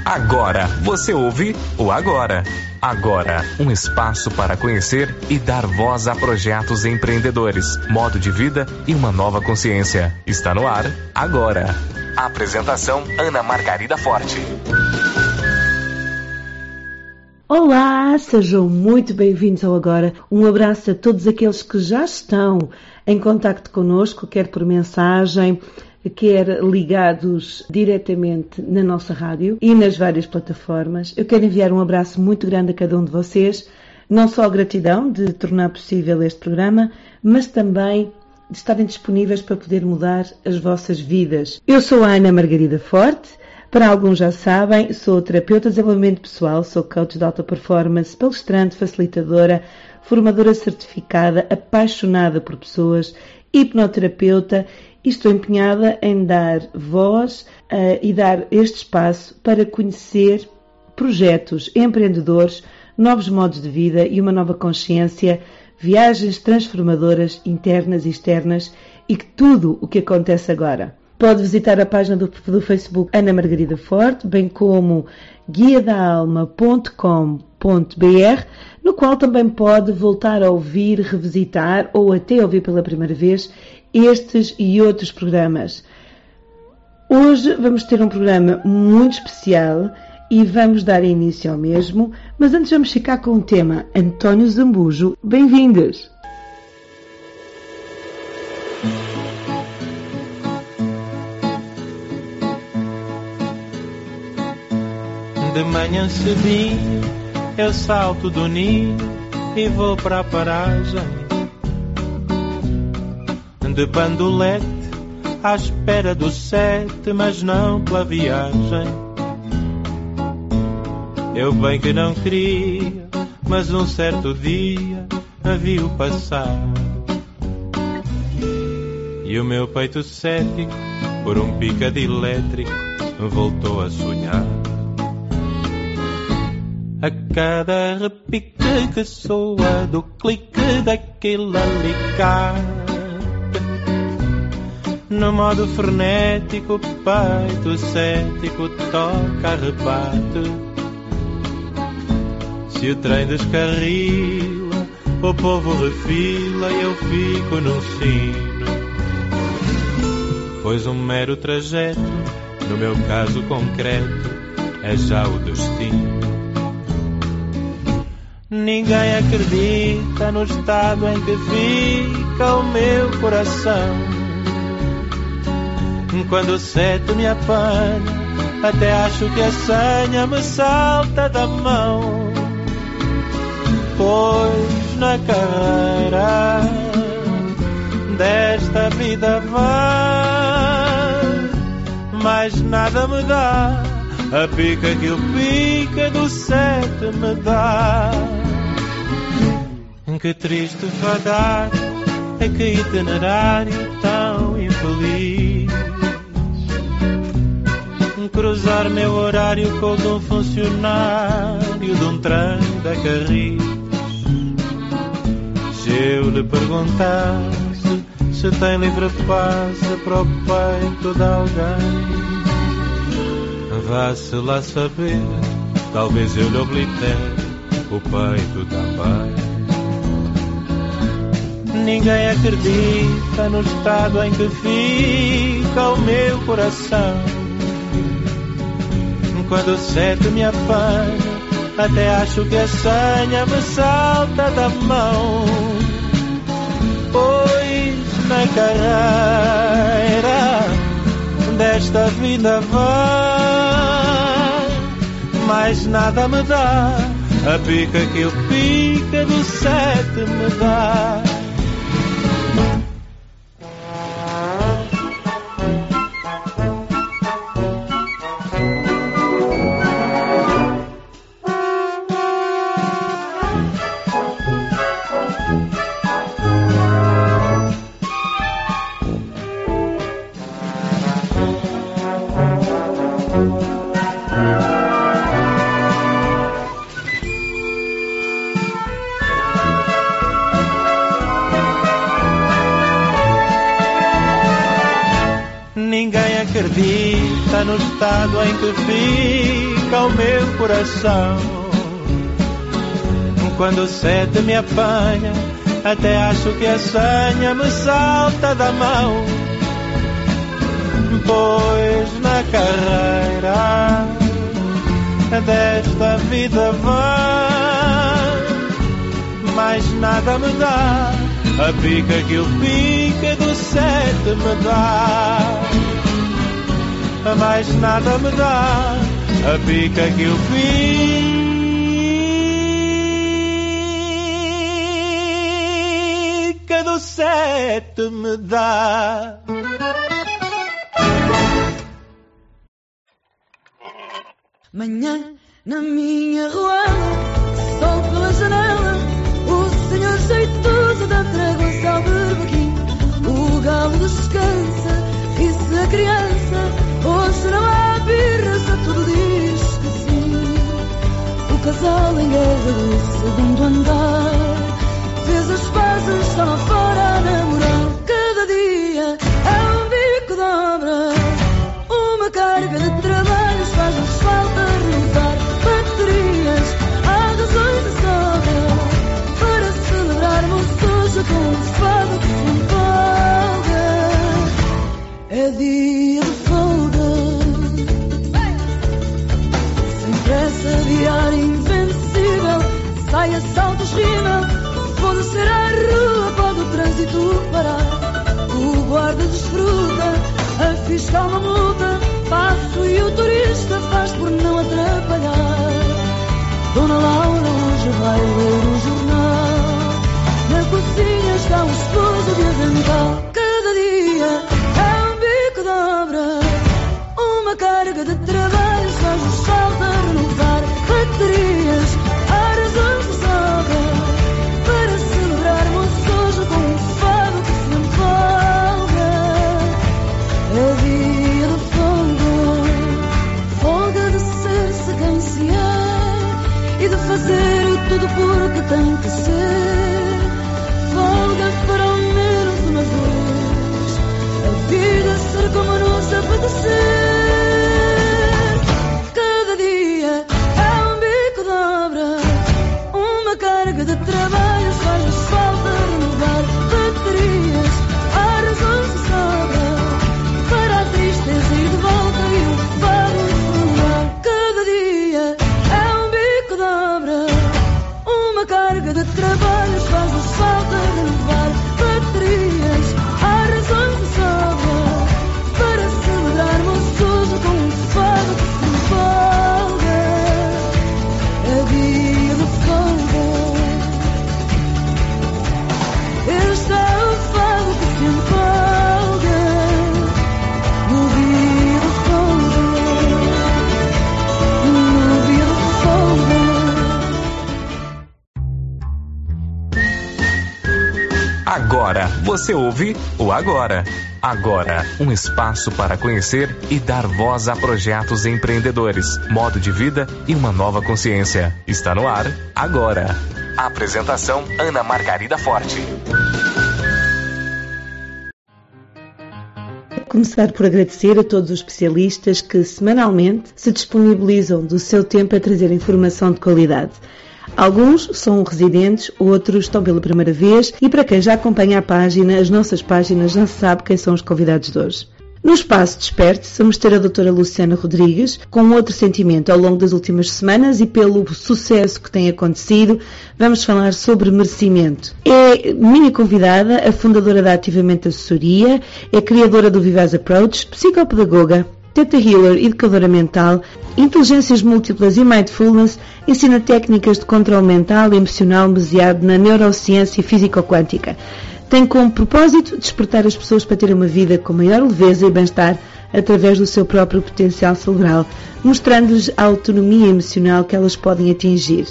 Agora você ouve o Agora. Agora, um espaço para conhecer e dar voz a projetos empreendedores, modo de vida e uma nova consciência. Está no ar, agora. Apresentação, Ana Margarida Forte. Olá, sejam muito bem-vindos ao Agora. Um abraço a todos aqueles que já estão em contacto connosco, quer por mensagem, quer ligados diretamente na nossa rádio e nas várias plataformas. Eu quero enviar um abraço muito grande a cada um de vocês, não só a gratidão de tornar possível este programa, mas também de estarem disponíveis para poder mudar as vossas vidas. Eu sou a Ana Margarida Forte, para alguns já sabem, sou terapeuta de desenvolvimento pessoal, sou coach de alta performance, palestrante, facilitadora, formadora certificada, apaixonada por pessoas, hipnoterapeuta, e estou empenhada em dar voz e dar este espaço para conhecer projetos empreendedores, novos modos de vida e uma nova consciência, viagens transformadoras internas e externas e tudo o que acontece agora. Pode visitar a página do Facebook Ana Margarida Forte, bem como guiadaalma.com.br, no qual também pode voltar a ouvir, revisitar ou até ouvir pela primeira vez estes e outros programas. Hoje vamos ter um programa muito especial e vamos dar início ao mesmo, mas antes vamos ficar com o tema António Zambujo. Bem-vindos! De manhã cedinho eu salto do ninho e vou para a paragem de bandolete à espera do 7, mas não pela viagem. Eu bem que não queria, mas um certo dia a vi-o passar e o meu peito cético por um picado elétrico voltou a sonhar. A cada repique que soa do clique daquele alicate, no modo frenético, o peito cético toca, rebate. Se o trem descarrila, o povo refila e eu fico num sino. Pois um mero trajeto, no meu caso concreto, é já o destino. Ninguém acredita no estado em que fica o meu coração. Quando o 7 me apanha, até acho que a senha me salta da mão. Pois na carreira desta vida vai, mais nada me dá a pica que o pica do 7 me dá. Que triste fadar, é que itinerário tão infeliz. Cruzar meu horário com o de um funcionário de um trem da Carris. Se eu lhe perguntasse se tem livre passe para o peito de alguém, vá-se lá saber, talvez eu lhe oblitere o peito também. Ninguém acredita no estado em que fica o meu coração. Quando o 7 me apanha, até acho que a senha me salta da mão. Pois na carreira desta vida vai, mais nada me dá a pica que o pica do 7 me dá. acredita no estado em que fica o meu coração. Quando sede me apanha, até acho que a senha me salta da mão. Pois na carreira desta vida vã, mais nada me dá a pica que o pica do 7 me dá. Mais nada me dá a pica que o pica do 7 me dá. Manhã na minha rua, sol pela janela, o senhor jeitoso dá tréguas ao berbequim. O galo descansa, ri-se a criança, hoje não há birra, só tudo diz que sim. O casal em guerra do segundo andar fez as pazes, está lá fora a namorar. Cada dia é um bico de obra, uma carga de trabalhos, faz-nos falta renovar baterias, há razões de sobra para celebrarmos hoje com um fado que se empolga. É dia de folga, sem pressa, diário invencível, sai a saltos, rima, vou descer à rua, pode o trânsito parar. O guarda desfruta, a fiscal uma multa, passo e o turista faz por não atrapalhar. Dona Laura hoje vai ler o jornal, na cozinha está o esposo de avental. Cada dia é um bico de obra, uma carga de trabalhos, faz-nos falta renovar baterias, há razões de sobra para celebrarmos hoje com um fado que se empolga. É dia de folga de ser-se quem se é e de fazer tudo porque tem que ser. Folga para ao menos uma vez a vida ser como nos apetecer. Cada dia é um bico de obra, uma carga de trabalhos, faz-nos falta renovar baterias, há razões de sobra para a tristeza ir de volta e o fado furar. Cada dia é um bico de obra, uma carga de trabalhos, faz-nos falta renovar baterias, há razões de sobra para celebrarmos hoje com um fado que se empolga. É dia de folga, este é o fado que se empolga. No dia de folga, no dia de folga. Agora você ouve o Agora. Agora, um espaço para conhecer e dar voz a projetos empreendedores, modo de vida e uma nova consciência. Está no ar, agora. Apresentação, Ana Margarida Forte. Começar por agradecer a todos os especialistas que semanalmente se disponibilizam do seu tempo a trazer informação de qualidade. Alguns são residentes, outros estão pela primeira vez e para quem já acompanha a página, as nossas páginas, já sabe quem são os convidados de hoje. No espaço Desperte-se, vamos ter a doutora Luciana Rodrigues com outro sentimento ao longo das últimas semanas e pelo sucesso que tem acontecido, vamos falar sobre merecimento. É minha convidada, a fundadora da Ativamente Assessoria, é criadora do Vivaz Approach, psicopedagoga, Theta Healer, educadora mental, inteligências múltiplas e mindfulness, ensina técnicas de controle mental e emocional baseado na neurociência físico-quântica. Tem como propósito despertar as pessoas para terem uma vida com maior leveza e bem-estar através do seu próprio potencial cerebral, mostrando-lhes a autonomia emocional que elas podem atingir.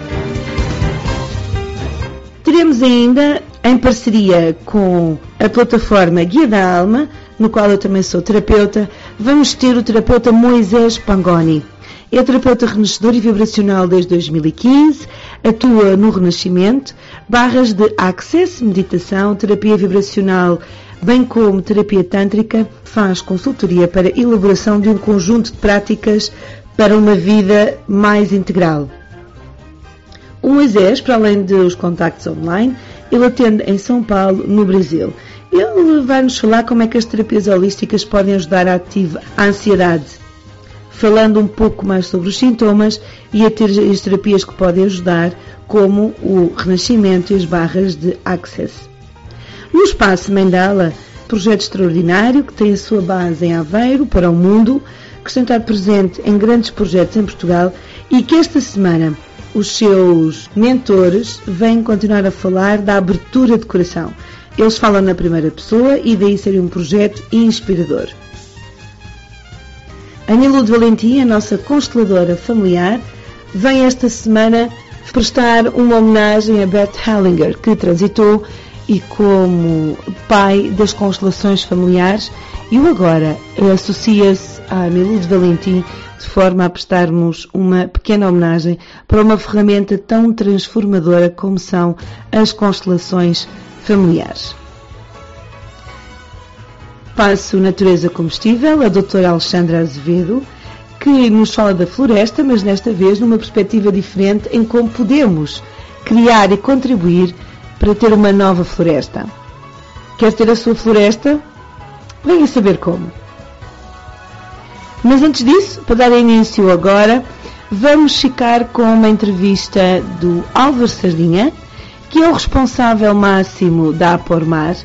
Teremos ainda, em parceria com a plataforma Guia da Alma, no qual eu também sou terapeuta, vamos ter o terapeuta Moisés Pangoni. É terapeuta renascedor e vibracional desde 2015, atua no Renascimento, barras de Access, meditação, terapia vibracional bem como terapia tântrica, faz consultoria para a elaboração de um conjunto de práticas para uma vida mais integral. O Moisés, para além dos contactos online, ele atende em São Paulo, no Brasil. Ele vai-nos falar como é que as terapias holísticas podem ajudar a ativar a ansiedade, falando um pouco mais sobre os sintomas e as terapias que podem ajudar, como o renascimento e as barras de Access. No Espaço Mandala, projeto extraordinário que tem a sua base em Aveiro para o mundo, que está estar presente em grandes projetos em Portugal e que esta semana os seus mentores vêm continuar a falar da abertura de coração. Eles falam na primeira pessoa e daí seria um projeto inspirador. A Anilu de Valentim, a nossa consteladora familiar, vem esta semana prestar uma homenagem a Bert Hellinger, que transitou e como pai das constelações familiares, e o agora associa-se à Anilu de Valentim de forma a prestarmos uma pequena homenagem para uma ferramenta tão transformadora como são as constelações familiares. Passo Natureza Comestível, a doutora Alexandra Azevedo, que nos fala da floresta, mas desta vez numa perspectiva diferente em como podemos criar e contribuir para ter uma nova floresta. Quer ter a sua floresta? Venha saber como. Mas antes disso, para dar início agora, vamos ficar com uma entrevista do Álvaro Sardinha, que é o responsável máximo da Apormar.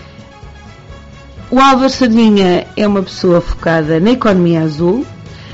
O Álvaro Sardinha é uma pessoa focada na economia azul,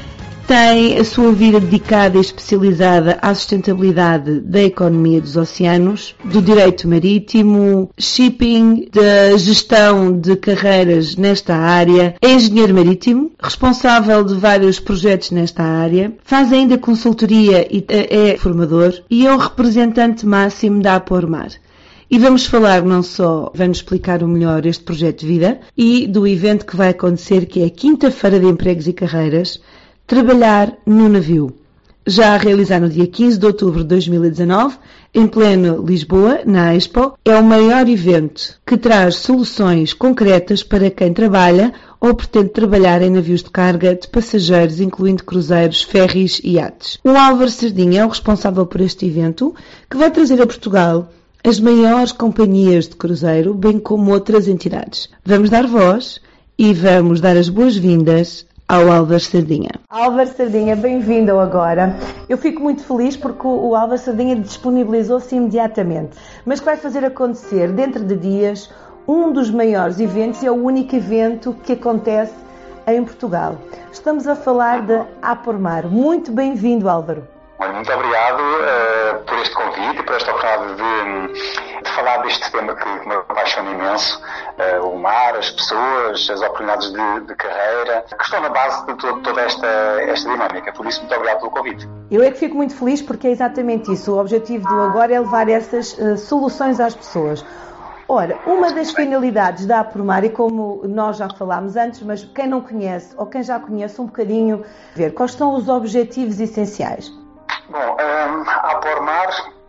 tem a sua vida dedicada e especializada à sustentabilidade da economia dos oceanos, do direito marítimo, shipping, da gestão de carreiras nesta área, é engenheiro marítimo, responsável de vários projetos nesta área, faz ainda consultoria e é formador e é o representante máximo da Apormar. E vamos falar não só, vai-nos explicar o melhor este projeto de vida e do evento que vai acontecer, que é a Quinta-feira de Empregos e Carreiras, Trabalhar no Navio. Já a realizar no dia 15 de outubro de 2019, em pleno Lisboa, na Expo, é o maior evento que traz soluções concretas para quem trabalha ou pretende trabalhar em navios de carga de passageiros, incluindo cruzeiros, ferries e iates. O Álvaro Sardinha é o responsável por este evento, que vai trazer a Portugal as maiores companhias de cruzeiro, bem como outras entidades. Vamos dar voz e vamos dar as boas-vindas ao Álvaro Sardinha. Álvaro Sardinha, bem-vindo ao Agora. Eu fico muito feliz porque o Álvaro Sardinha disponibilizou-se imediatamente, mas que vai fazer acontecer dentro de dias um dos maiores eventos e é o único evento que acontece em Portugal. Estamos a falar de Apormar. Muito bem-vindo, Álvaro. Muito obrigado por este convite, por esta oportunidade de falar deste tema que me apaixona imenso, o mar, as pessoas, as oportunidades de carreira, que estão na base de toda esta dinâmica. Por isso, muito obrigado pelo convite. Eu é que fico muito feliz porque é exatamente isso. O objetivo do Agora é levar essas soluções às pessoas. Ora, uma das finalidades da Apormar, e como nós já falámos antes, mas quem não conhece ou quem já conhece um bocadinho, ver quais são os objetivos essenciais. Bom, a Apormar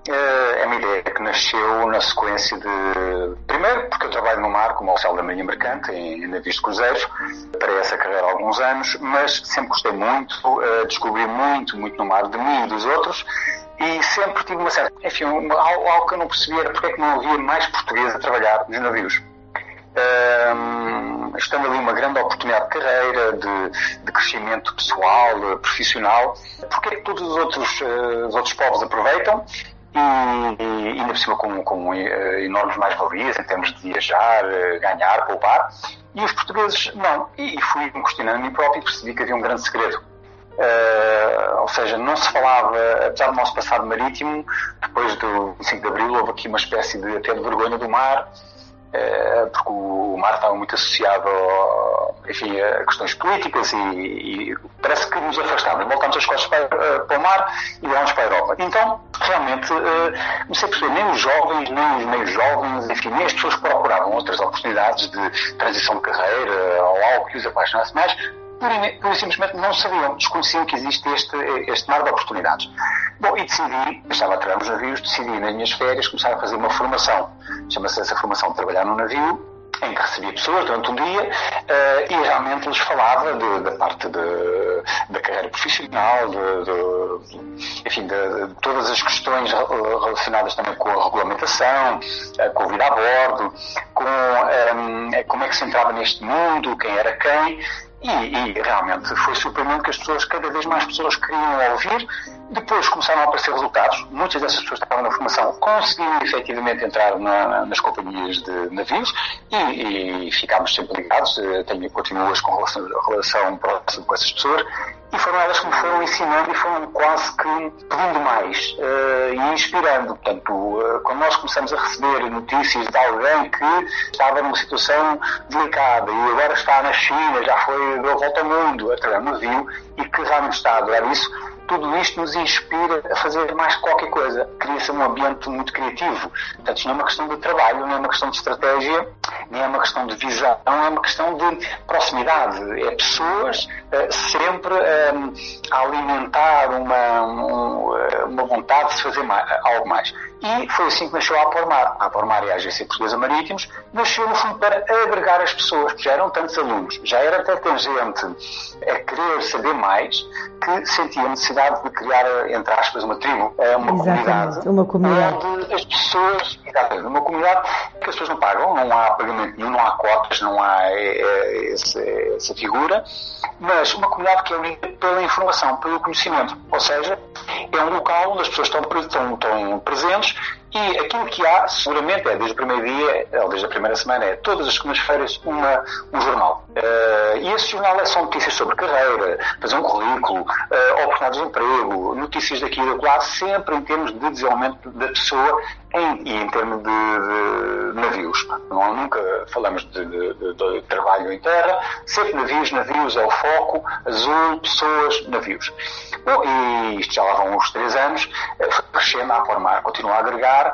é uma ideia que nasceu na sequência de... Primeiro, porque eu trabalho no mar como oficial da Marinha Mercante, em navios de cruzeiros, para essa carreira há alguns anos, mas sempre gostei muito, descobri muito no mar de mim e dos outros, e sempre tive uma certa... Enfim, algo que eu não percebia era porque é que não havia mais portugueses a trabalhar nos navios. Estando ali uma grande oportunidade de carreira, de crescimento pessoal, profissional, porque é que todos os outros povos aproveitam e ainda por cima com enormes mais-valias em termos de viajar, ganhar, poupar, e os portugueses não. E fui me questionando a mim próprio e percebi que havia um grande segredo. Ou seja, não se falava, apesar do nosso passado marítimo, depois do 5 de Abril houve aqui uma espécie de até de vergonha do mar, porque o mar estava muito associado a questões políticas e parece que nos afastamos. Voltámos as costas para o mar e vamos para a Europa. Então, realmente, comecei a perceber, nem os jovens, nem os meios jovens, enfim, nem as pessoas que procuravam outras oportunidades de transição de carreira ou algo que os apaixonasse mais, pura e simplesmente não sabiam, desconheciam que existe este mar de oportunidades. Bom, e decidi, estava a trabalhar nos navios, decidi nas minhas férias começar a fazer uma formação. Chama-se essa formação de trabalhar no navio, em que recebia pessoas durante um dia e realmente lhes falava da parte da carreira profissional, enfim, de todas as questões relacionadas também com a regulamentação, com a vida a bordo, com como é que se entrava neste mundo, quem era quem. E realmente foi surpreendente que cada vez mais pessoas queriam ouvir. Depois começaram a aparecer resultados. Muitas dessas pessoas que estavam na formação conseguiram efetivamente entrar nas companhias de navios e ficámos sempre ligados. Continuo hoje com relação próxima com essas pessoas. E foram elas que me foram ensinando e foram quase que pedindo mais e inspirando. Portanto, quando nós começamos a receber notícias de alguém que estava numa situação delicada e agora está na China, já deu a volta ao mundo, a trabalhar no navio e que realmente está a adorar isso, tudo isto nos inspira a fazer mais qualquer coisa. Cria-se um ambiente muito criativo. Portanto, isto não é uma questão de trabalho, não é uma questão de estratégia, nem é uma questão de visão, é uma questão de proximidade. É pessoas sempre a alimentar uma vontade de se fazer algo mais. E foi assim que nasceu a Apormar. A Apormar e a Agência Portuguesa Marítimos nasceu, no fundo, para agregar as pessoas, porque já eram tantos alunos, já era tanta gente a querer saber mais, que sentia a necessidade de criar, entre aspas, uma tribo, uma comunidade. Onde as pessoas, uma comunidade que as pessoas não pagam, não há pagamento nenhum, não há cotas, não há essa figura, mas uma comunidade que é unida pela informação, pelo conhecimento. Ou seja, é um local onde as pessoas estão presentes e aquilo que há, seguramente, desde o primeiro dia, ou desde a primeira semana, todas as segundas-feiras um jornal. E esse jornal são notícias sobre carreira, fazer um currículo, oportunidades de emprego, notícias daqui e de lá, sempre em termos de desenvolvimento da pessoa e em termos de navios. Nunca falamos de trabalho em terra, sempre navios é o foco, azul, pessoas, navios. Bom, e isto já lá vão uns 3 anos, foi crescendo a formar, continua a agregar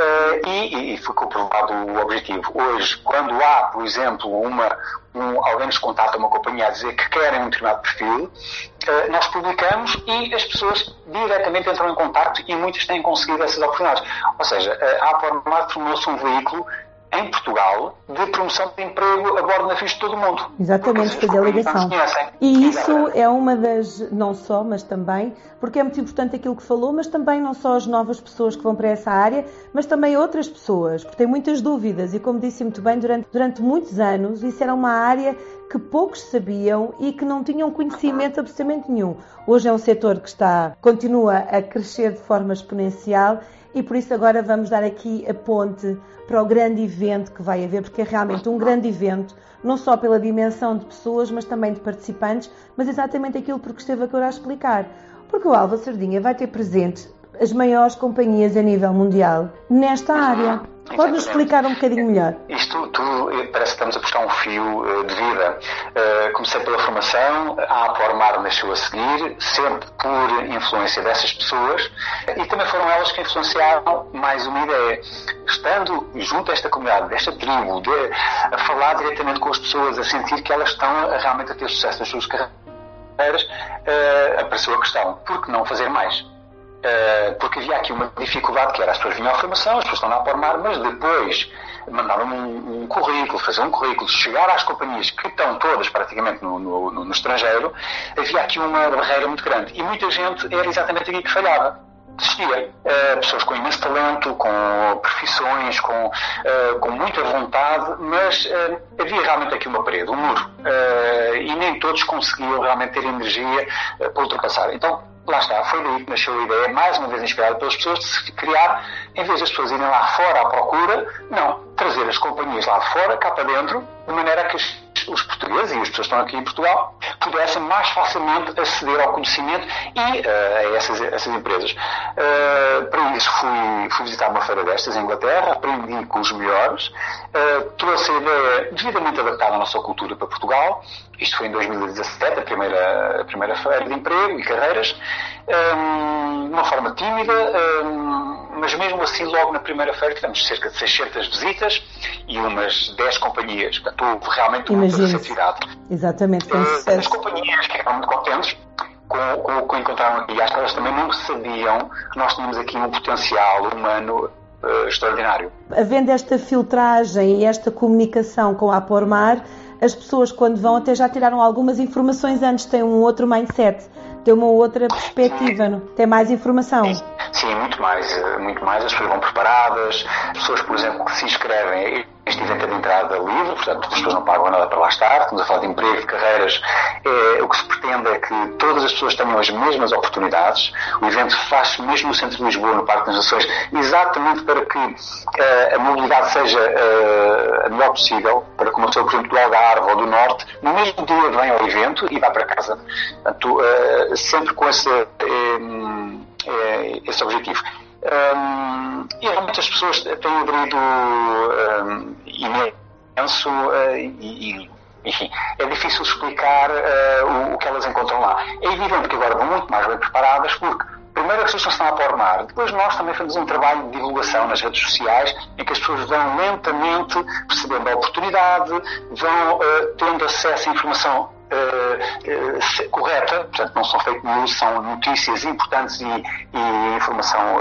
e foi comprovado o objetivo. Hoje, quando há, por exemplo, alguém nos contata uma companhia a dizer que querem um determinado perfil, nós publicamos e as pessoas diretamente entram em contacto e muitas têm conseguido essas oportunidades. Ou seja, a Apormar tornou-se um veículo em Portugal de promoção de emprego a bordo de navios de todo o mundo. Exatamente, fazer a ligação. E isso é uma das, não só, mas também, porque é muito importante aquilo que falou, mas também não só as novas pessoas que vão para essa área, mas também outras pessoas, porque têm muitas dúvidas e, como disse muito bem, durante muitos anos isso era uma área que poucos sabiam e que não tinham conhecimento absolutamente nenhum. Hoje é um setor que continua a crescer de forma exponencial e por isso agora vamos dar aqui a ponte para o grande evento que vai haver, porque é realmente um grande evento, não só pela dimensão de pessoas, mas também de participantes, mas exatamente aquilo porque esteve agora a explicar. Porque o Alva Sardinha vai ter presente as maiores companhias a nível mundial nesta área. Pode-nos explicar um bocadinho melhor? Isto tudo parece que estamos a buscar um fio de vida. Comecei pela formação, a Apormar nasceu a seguir, sempre por influência dessas pessoas, e também foram elas que influenciaram mais uma ideia. Estando junto a esta comunidade, desta tribo, a falar diretamente com as pessoas, a sentir que elas estão realmente a ter sucesso nas suas carreiras, apareceu a questão, por que não fazer mais? Porque havia aqui uma dificuldade que era as pessoas vinham à formação, as pessoas estão na Apormar, mas depois mandaram um currículo, fazer um currículo, chegar às companhias que estão todas praticamente no estrangeiro, havia aqui uma barreira muito grande e muita gente era exatamente aqui que falhava. Desistia. Pessoas com imenso talento, com profissões, com muita vontade, mas havia realmente aqui uma parede, um muro, e nem todos conseguiam realmente ter energia para ultrapassar. Então, lá está, foi daí que nasceu a ideia, mais uma vez inspirada pelas pessoas, de se criar, em vez das pessoas irem lá fora à procura, não, trazer as companhias lá de fora, cá para dentro, de maneira que os portugueses e as pessoas que estão aqui em Portugal pudessem mais facilmente aceder ao conhecimento e a essas empresas. Para isso fui visitar uma feira destas em Inglaterra, aprendi com os melhores, trouxe a ideia devidamente adaptada à nossa cultura para Portugal. Isto foi em 2017, a primeira feira de emprego e carreiras, de uma forma tímida, mas mesmo assim logo na primeira feira tivemos cerca de 600 visitas e umas 10 companhias. Portanto, houve realmente uma receptividade. Exatamente, foi um sucesso. As companhias que ficaram muito contentes com o que encontraram aqui, acho que elas também não sabiam que nós tínhamos aqui um potencial humano extraordinário. Havendo esta filtragem e esta comunicação com a Apormar, as pessoas quando vão até já tiraram algumas informações antes, têm um outro mindset, têm uma outra perspectiva, não? Tem mais informação. Sim, muito mais. As pessoas vão preparadas, as pessoas, por exemplo, que se inscrevem. Este evento é de entrada livre, portanto as pessoas não pagam nada para lá estar, estamos a falar de emprego, de carreiras. O que se pretende é que todas as pessoas tenham as mesmas oportunidades. O evento faz-se mesmo no centro de Lisboa, no Parque das Nações, exatamente para que a mobilidade seja a melhor possível, para que uma pessoa, por exemplo, do Algarve ou do Norte, no mesmo dia venha ao evento e vá para casa. Portanto, sempre com esse objetivo. E realmente as pessoas têm aderido imenso enfim, é difícil explicar o que elas encontram lá. É evidente que agora vão muito mais bem preparadas, porque primeiro as pessoas estão a Apormar, depois nós também fazemos um trabalho de divulgação nas redes sociais, em que as pessoas vão lentamente percebendo a oportunidade, vão tendo acesso à informação correta, portanto não são fake news, são notícias importantes e informação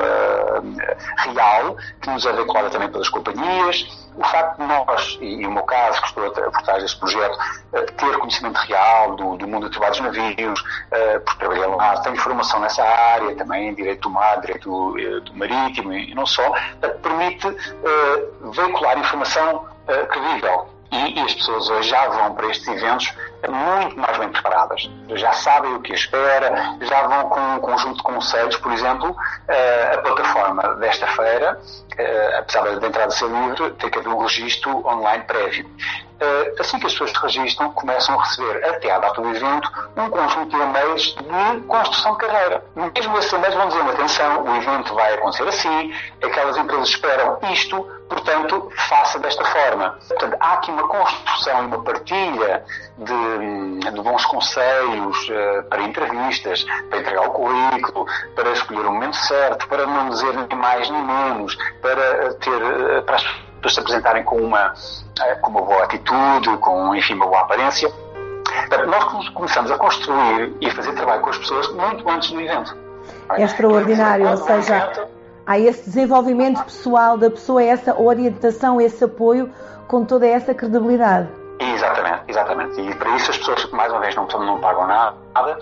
real, que nos é veiculada também pelas companhias. O facto de nós, e o meu caso, que estou por trás deste projeto, ter conhecimento real do mundo do trabalho dos navios, porque trabalhei lá, tenho formação nessa área, também em direito do mar, direito do marítimo e não só, permite veicular informação credível. E as pessoas hoje já vão para estes eventos muito mais bem preparadas. Já sabem o que espera, já vão com um conjunto de conselhos. Por exemplo, a plataforma desta feira, apesar da entrada ser livre, tem que haver um registro online prévio. Assim que as pessoas se registram, começam a receber, até à data do evento, um conjunto de e-mails de construção de carreira. Mesmo esses e-mails vão dizer, atenção, o evento vai acontecer assim, aquelas empresas esperam isto, portanto, faça desta forma. Portanto, há aqui uma construção e uma partilha de bons conselhos para entrevistas, para entregar o currículo, para escolher o momento certo, para não dizer nem mais nem menos, para as pessoas se apresentarem com uma boa atitude, com, enfim, uma boa aparência. Portanto, nós começamos a construir e a fazer trabalho com as pessoas muito antes do evento. É extraordinário, ou seja, há esse desenvolvimento pessoal da pessoa, essa orientação, esse apoio com toda essa credibilidade. Exatamente. E para isso as pessoas, mais uma vez, não pagam nada.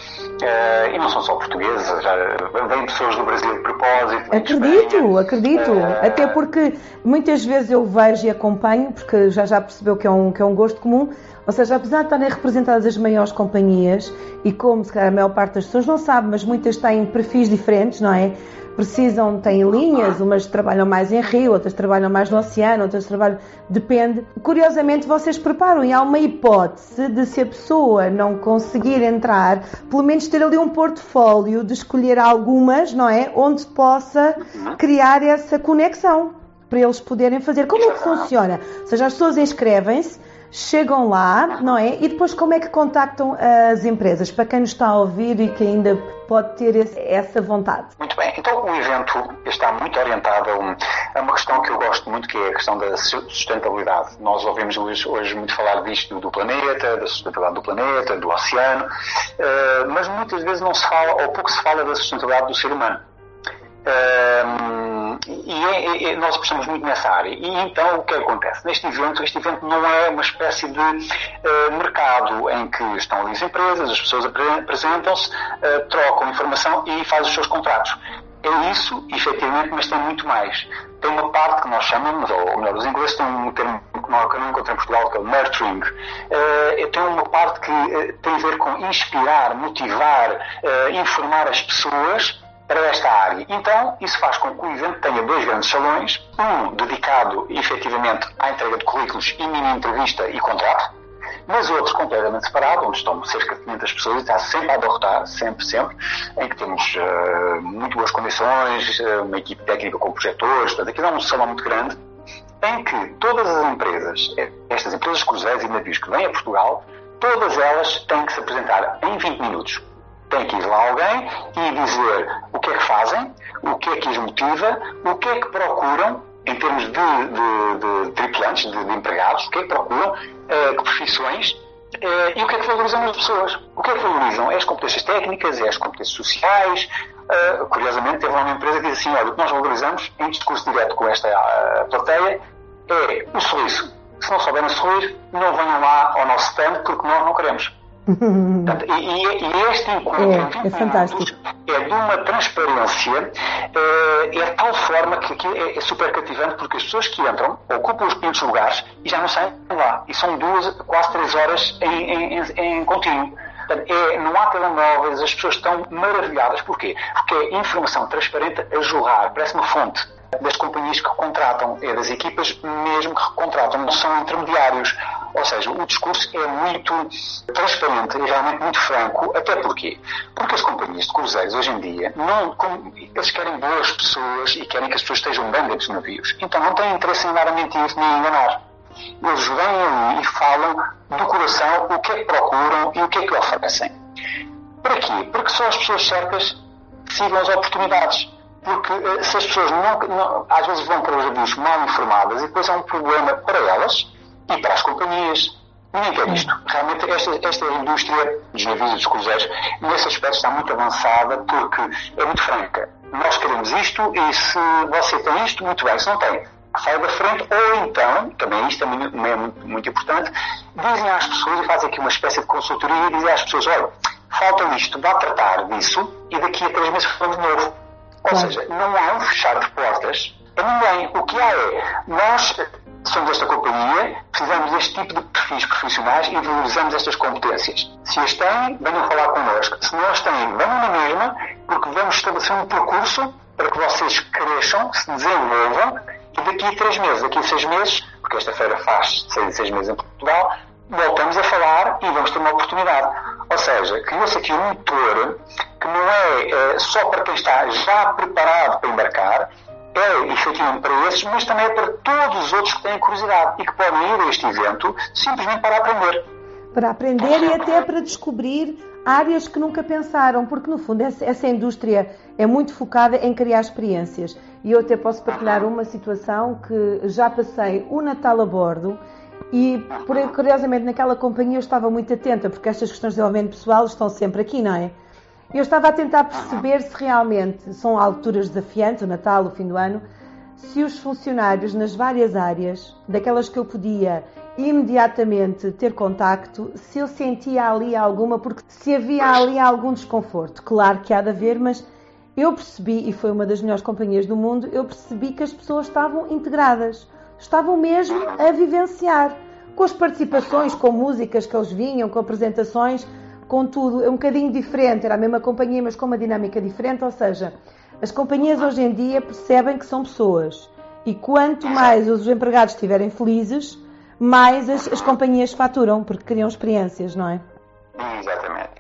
E não são só portugueses, vêm pessoas do Brasil de propósito. Acredito. Até porque muitas vezes eu vejo e acompanho, porque já percebeu que é um gosto comum. Ou seja, apesar de estarem representadas as maiores companhias, e como se calhar a maior parte das pessoas não sabe, mas muitas têm perfis diferentes, não é? Têm linhas, umas trabalham mais em rio, outras trabalham mais no oceano, outras trabalham... Depende. Curiosamente, vocês preparam e há uma hipótese de, se a pessoa não conseguir entrar, pelo menos ter ali um portfólio de escolher algumas, não é? Onde possa criar essa conexão para eles poderem fazer. Como é que funciona? Ou seja, as pessoas inscrevem-se, chegam lá, não é? E depois como é que contactam as empresas? Para quem nos está a ouvir e que ainda pode ter essa vontade. Muito bem. Então o evento está muito orientado a uma questão que eu gosto muito, que é a questão da sustentabilidade. Nós ouvimos hoje muito falar disto do planeta, da sustentabilidade do planeta, do oceano, mas muitas vezes não se fala, ou pouco se fala, da sustentabilidade do ser humano. E nós apostamos muito nessa área. E então o que acontece? Este evento não é uma espécie de mercado em que estão ali as empresas, as pessoas apresentam-se, trocam informação e fazem os seus contratos. É isso, efetivamente, mas tem muito mais. Tem uma parte que nós chamamos, ou melhor, os ingleses têm um termo que eu não encontrei em Portugal, que é o nurturing. Tem uma parte que tem a ver com inspirar, motivar, informar as pessoas para esta área. Então, isso faz com que o evento tenha 2 grandes salões, um dedicado, efetivamente, à entrega de currículos e mini-entrevista e contrato, mas outro completamente separado, onde estão cerca de 500 pessoas e está sempre a abarrotar, sempre, em que temos muito boas condições, uma equipe técnica com projetores, portanto, aqui é um salão muito grande, em que todas as empresas, estas empresas cruzeiros e navios que vêm a Portugal, todas elas têm que se apresentar em 20 minutos. Tem que ir lá alguém e dizer o que é que fazem, o que é que os motiva, o que é que procuram em termos de tripulantes, de empregados, o que é que procuram, que profissões e o que é que valorizam as pessoas. O que é que valorizam? É as competências técnicas, é as competências sociais, curiosamente, teve uma empresa que diz assim, olha, o que nós valorizamos em discurso direto com esta plateia é o sorriso. Se não souberem sorrir, não venham lá ao nosso stand porque nós não queremos. Portanto, e este encontro é fantástico. É de uma transparência, é de tal forma que aquilo é super cativante, porque as pessoas que entram ocupam os 500 lugares e já não saem lá. E são 2, quase 3 horas em contínuo. Portanto, não há telemóveis, as pessoas estão maravilhadas. Porquê? Porque é informação transparente a jorrar, parece uma fonte das companhias que contratam, é das equipas mesmo que contratam, não são intermediários. Ou seja, o discurso é muito transparente e realmente muito franco. Até porquê? Porque as companhias de cruzeiros hoje em dia, eles querem boas pessoas e querem que as pessoas estejam bem dentro dos navios. Então não têm interesse em andar a mentir nem enganar. Eles vêm ali e falam do coração o que é que procuram e o que é que oferecem. Para quê? Porque só as pessoas certas sigam as oportunidades. Porque se as pessoas às vezes vão para os navios mal informadas e depois há um problema para elas e para as companhias. Ninguém quer isto. Realmente esta indústria dos navios e dos cruzeiros, nesse aspecto, está muito avançada porque é muito franca. Nós queremos isto e se você tem isto, muito bem. Se não tem, sai da frente. Ou então, também isto também é muito importante, dizem às pessoas e fazem aqui uma espécie de consultoria e dizem às pessoas, olha, falta isto, vá tratar disso e daqui a 3 meses falamos de novo. Ou seja, não há um fechar de portas a ninguém. O que há é, nós somos esta companhia, precisamos deste tipo de perfis profissionais e valorizamos estas competências. Se as têm, venham falar connosco. Se não as têm, venham na mesma, porque vamos estabelecer um percurso para que vocês cresçam, se desenvolvam e daqui a 3 meses, daqui a 6 meses, porque esta feira faz 6 meses em Portugal, voltamos a falar e vamos ter uma oportunidade. Ou seja, criou-se aqui um motor que não é só para quem está já preparado para embarcar, é efetivamente para esses, mas também é para todos os outros que têm curiosidade e que podem ir a este evento simplesmente para aprender. Para aprender e até para descobrir áreas que nunca pensaram, porque no fundo essa indústria é muito focada em criar experiências. E eu até posso partilhar uma situação que já passei o Natal a bordo e, curiosamente, naquela companhia eu estava muito atenta, porque estas questões de desenvolvimento pessoal estão sempre aqui, não é? Eu estava a tentar perceber se realmente são alturas desafiantes, o Natal, o fim do ano, se os funcionários nas várias áreas, daquelas que eu podia imediatamente ter contacto, se eu sentia ali alguma, porque se havia ali algum desconforto. Claro que há de haver, mas eu percebi, e foi uma das melhores companhias do mundo, eu percebi que as pessoas estavam integradas, estavam mesmo a vivenciar, com as participações, com músicas que eles vinham, com apresentações, com tudo, é um bocadinho diferente, era a mesma companhia, mas com uma dinâmica diferente, ou seja, as companhias hoje em dia percebem que são pessoas e quanto mais os empregados estiverem felizes, mais as companhias faturam, porque criam experiências, não é? Exatamente.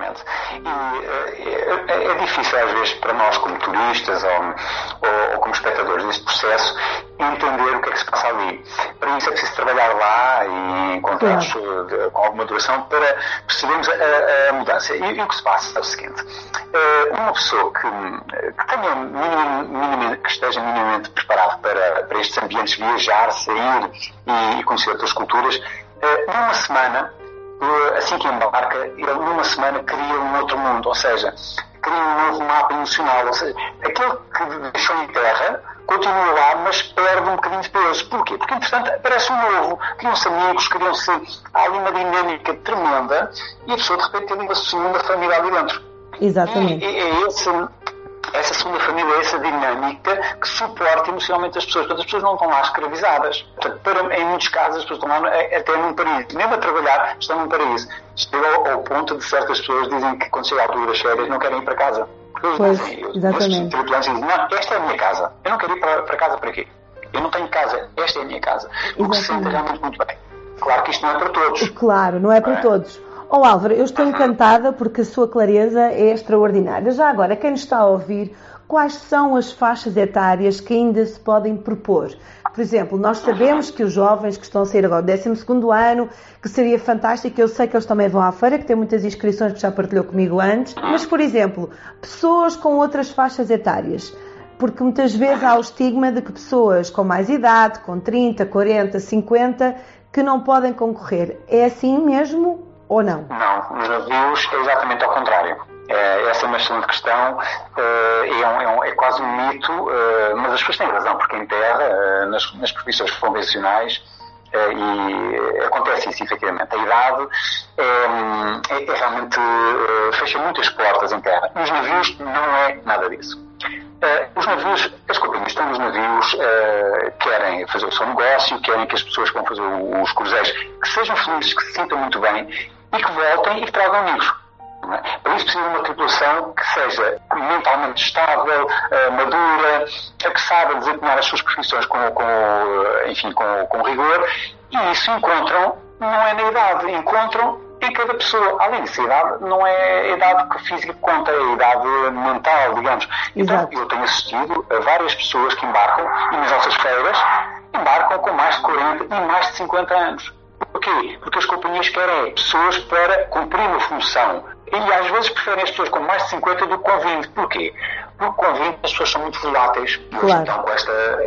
E é difícil às vezes para nós como turistas ou como espectadores deste processo entender o que é que se passa ali. Para isso é preciso trabalhar lá e encontrar-nos com alguma duração para percebermos a mudança. E o que se passa é o seguinte, uma pessoa que tenha minimamente, que esteja minimamente preparado para estes ambientes, viajar, sair e conhecer outras culturas, numa semana, assim que embarca, ele numa semana cria um outro mundo, ou seja, cria um novo mapa emocional, ou seja, aquele que deixou em terra continua lá, mas perde um bocadinho de peso. Porquê? Porque, entretanto, aparece um novo, criam-se amigos, há ali uma dinâmica tremenda e a pessoa de repente tem uma segunda família ali dentro. Exatamente. E essa segunda família, essa dinâmica que suporta emocionalmente as pessoas. Portanto, as pessoas não estão lá escravizadas. Portanto, em muitos casos, as pessoas estão lá até num paraíso. Mesmo a trabalhar, estão num paraíso. Chega ao ponto de certas pessoas dizem que quando chega a altura das férias não querem ir para casa. Pois, exatamente. Dizem, não, esta é a minha casa. Eu não quero ir para casa para quê? Eu não tenho casa. Esta é a minha casa. O que se sente realmente muito bem. Claro que isto não é para todos. Claro, não é para todos. Álvaro, eu estou encantada porque a sua clareza é extraordinária. Já agora, quem nos está a ouvir, quais são as faixas etárias que ainda se podem propor? Por exemplo, nós sabemos que os jovens que estão a sair agora do 12º ano, que seria fantástico, eu sei que eles também vão à feira, que tem muitas inscrições que já partilhou comigo antes, mas, por exemplo, pessoas com outras faixas etárias, porque muitas vezes há o estigma de que pessoas com mais idade, com 30, 40, 50, que não podem concorrer. É assim mesmo? ou não? Não, nos navios é exatamente ao contrário. Essa é uma excelente questão, é quase um mito, mas as pessoas têm razão, porque em terra, nas profissões convencionais, e acontece isso efetivamente. A idade realmente fecha muitas portas em terra. Nos navios não é nada disso. Os navios, as companhias estão nos navios, querem fazer o seu negócio, querem que as pessoas que vão fazer os cruzeiros que sejam felizes, que se sintam muito bem e que voltem e que tragam amigos. Para isso precisa de uma tripulação que seja mentalmente estável, madura, que saiba desempenhar as suas profissões com rigor, e isso encontram, não é na idade, encontram em cada pessoa. Além disso, a idade não é a idade física que conta, é a idade mental, digamos. Então, eu tenho assistido a várias pessoas que embarcam, e nas nossas feiras, embarcam com mais de 40 e mais de 50 anos. Porquê? Porque as companhias querem pessoas para cumprir uma função. E às vezes preferem as pessoas com mais de 50 do que com 20. Porquê? Porque com 20 as pessoas são muito voláteis. Claro. Então, com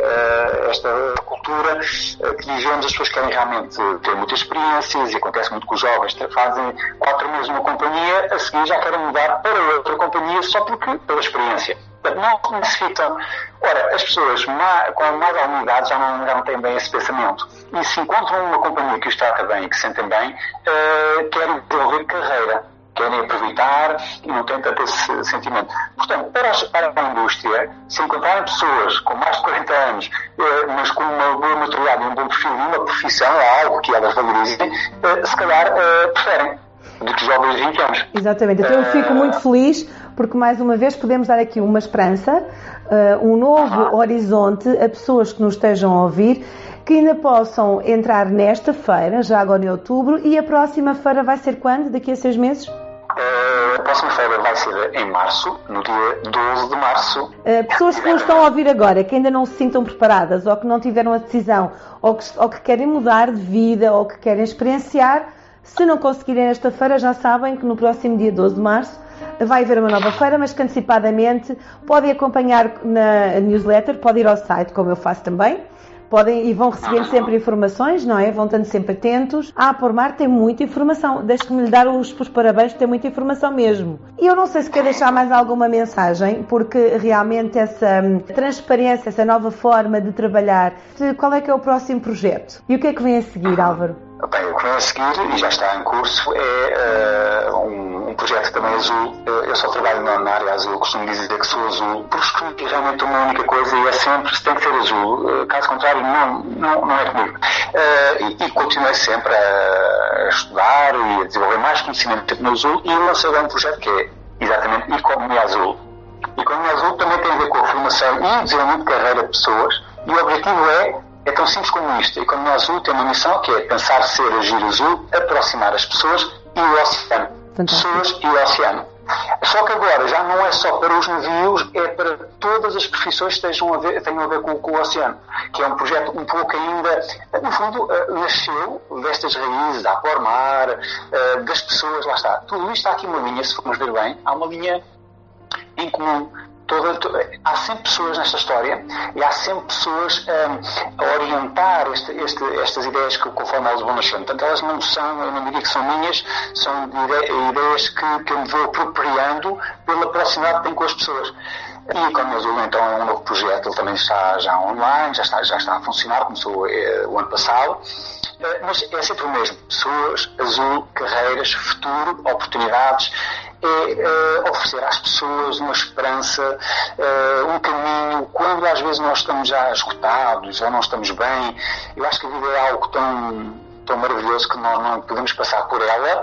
esta cultura que vivemos, as pessoas querem realmente ter muitas experiências, e acontece muito que os jovens fazem 4 meses numa companhia, a seguir já querem mudar para outra companhia só pela experiência. Não necessitam. Ora, as pessoas com mais alguma idade já não têm bem esse pensamento. E se encontram uma companhia que os trata bem e que se sentem bem, querem desenvolver carreira, querem aproveitar e não têm tanto esse sentimento. Portanto, para a indústria, se encontrarem pessoas com mais de 40 anos, mas com uma boa maturidade e um bom perfil e uma profissão, algo que elas valorizem, se calhar preferem do que jovens de 20 anos. Exatamente. Então eu fico muito feliz porque, mais uma vez, podemos dar aqui uma esperança, um novo horizonte a pessoas que nos estejam a ouvir, que ainda possam entrar nesta feira, já agora em outubro. E a próxima feira vai ser quando? Daqui a 6 meses? A próxima feira vai ser em março, no dia 12 de março. Pessoas que nos estão a ouvir agora, que ainda não se sintam preparadas, ou que não tiveram a decisão, ou que querem mudar de vida, ou que querem experienciar, se não conseguirem esta feira, já sabem que no próximo dia 12 de março vai haver uma nova feira, mas que antecipadamente podem acompanhar na newsletter, podem ir ao site, como eu faço também. Podem e vão recebendo sempre informações, não é? Vão estando sempre atentos. A Pormar tem muita informação. Deixe-me lhe dar os parabéns, tem muita informação mesmo. E eu não sei se quer deixar mais alguma mensagem, porque realmente essa transparência, essa nova forma de trabalhar, qual é que é o próximo projeto? E o que é que vem a seguir, Álvaro? Bem, o que vem a seguir, e já está em curso, é um projeto também azul. Eu só trabalho na área azul, costumo dizer que sou azul, porque escolhi realmente uma única coisa e é sempre, se tem que ser azul. Caso contrário, não é comigo. E continuei sempre a estudar e a desenvolver mais conhecimento no azul, e lancei um projeto que é exatamente Economia Azul. Economia Azul também tem a ver com a formação e o desenvolvimento de carreira de pessoas, e o objetivo é tão simples como isto. A Economia Azul tem uma missão que é pensar ser agir azul, aproximar as pessoas e o oceano. Fantástico. Pessoas e o oceano. Só que agora já não é só para os navios, é para todas as profissões que tenham a ver com o oceano. Que é um projeto um pouco ainda, no fundo, nasceu destas raízes, da Pormar, das pessoas, lá está. Tudo isto está aqui uma linha, se formos ver bem, há uma linha em comum. Há sempre pessoas nesta história e há sempre pessoas a orientar estas ideias conforme elas vão nascendo. Portanto, elas não são, eu não diria que são minhas, são ideias que eu me vou apropriando pela proximidade que tenho com as pessoas. E a Economia Azul, então, é um novo projeto, ele também está já online, já está a funcionar, começou o ano passado. Mas é sempre o mesmo. Pessoas, azul, carreiras, futuro, oportunidades. É oferecer às pessoas uma esperança, um caminho, quando às vezes nós estamos já esgotados ou não estamos bem. Eu acho que a vida é algo tão maravilhoso que nós não podemos passar por ela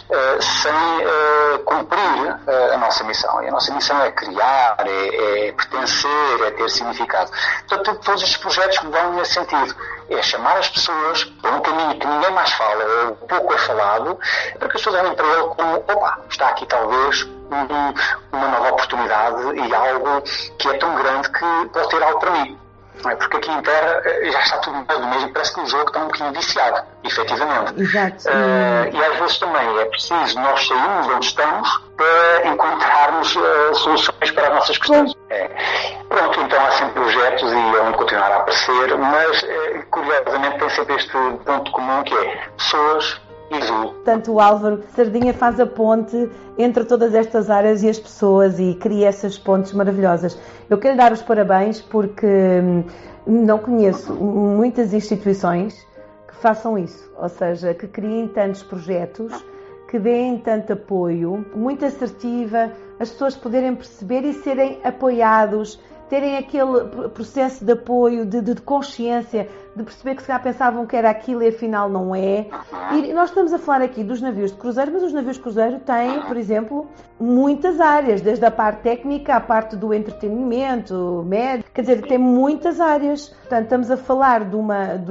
sem cumprir a nossa missão. E a nossa missão é criar, é pertencer, é ter significado. Portanto, todos estes projetos vão nesse sentido. É chamar as pessoas para um caminho que ninguém mais fala, ou pouco é falado, para que as pessoas olhem para ele como, opa, está aqui talvez uma nova oportunidade e algo que é tão grande que pode ter algo para mim. Não é? Porque aqui em terra já está tudo mais do mesmo e parece que o jogo está um bocadinho viciado, efetivamente. Exato. E às vezes também é preciso nós sairmos de onde estamos para encontrarmos soluções para as nossas questões. Pronto, então há sempre projetos e vão continuar a aparecer, mas curiosamente tem sempre este ponto comum que é pessoas Portanto, o Álvaro Sardinha faz a ponte entre todas estas áreas e as pessoas e cria essas pontes maravilhosas. Eu quero lhe dar os parabéns porque não conheço muitas instituições que façam isso, ou seja, que criem tantos projetos, que deem tanto apoio, muito assertiva, as pessoas poderem perceber e serem apoiados, terem aquele processo de apoio, de consciência, de perceber que se calhar pensavam que era aquilo e afinal não é. E nós estamos a falar aqui dos navios de cruzeiro, mas os navios de cruzeiro têm, por exemplo, muitas áreas, desde a parte técnica à parte do entretenimento, médico, quer dizer, tem muitas áreas. Portanto, estamos a falar de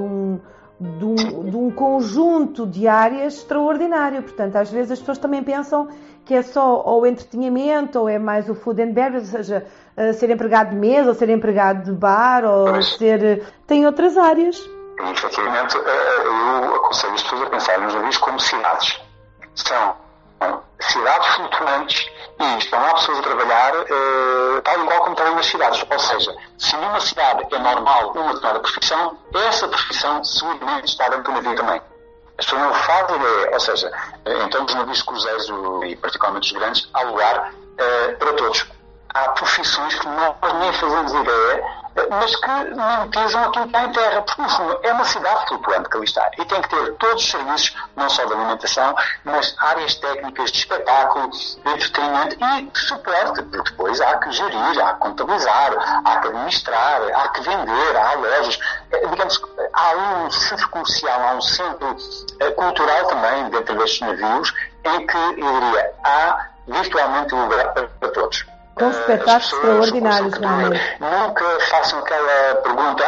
um conjunto de áreas extraordinário. Portanto, às vezes as pessoas também pensam que é só ou o entretenimento ou é mais o food and beverage, ou seja, ser empregado de mesa ou ser empregado de bar ou ser... Tem outras áreas. Efetivamente, eu aconselho as pessoas a pensar nos navios como cidades. São cidades flutuantes e estão lá pessoas a trabalhar tal e qual como trabalham nas cidades. Ou seja, se numa cidade é normal uma determinada profissão, essa profissão seguramente está dentro do navio também. As pessoas não fazem ideia, ou seja, então os navios de cruzeiros e particularmente os grandes, há lugar para todos. Há profissões que nós nem fazemos ideia, mas que não pesam aquilo que há em terra, porque no fundo é uma cidade flutuante que ali está e tem que ter todos os serviços, não só de alimentação, mas áreas técnicas, de espetáculo, de entretenimento e de suporte, porque depois há que gerir, há que contabilizar, há que administrar, há que vender, há lojas, digamos que há um centro comercial, há um centro cultural também dentro destes navios, em que, eu diria, há virtualmente lugar para todos. Com espetáculos extraordinários, realmente. Nunca façam aquela pergunta,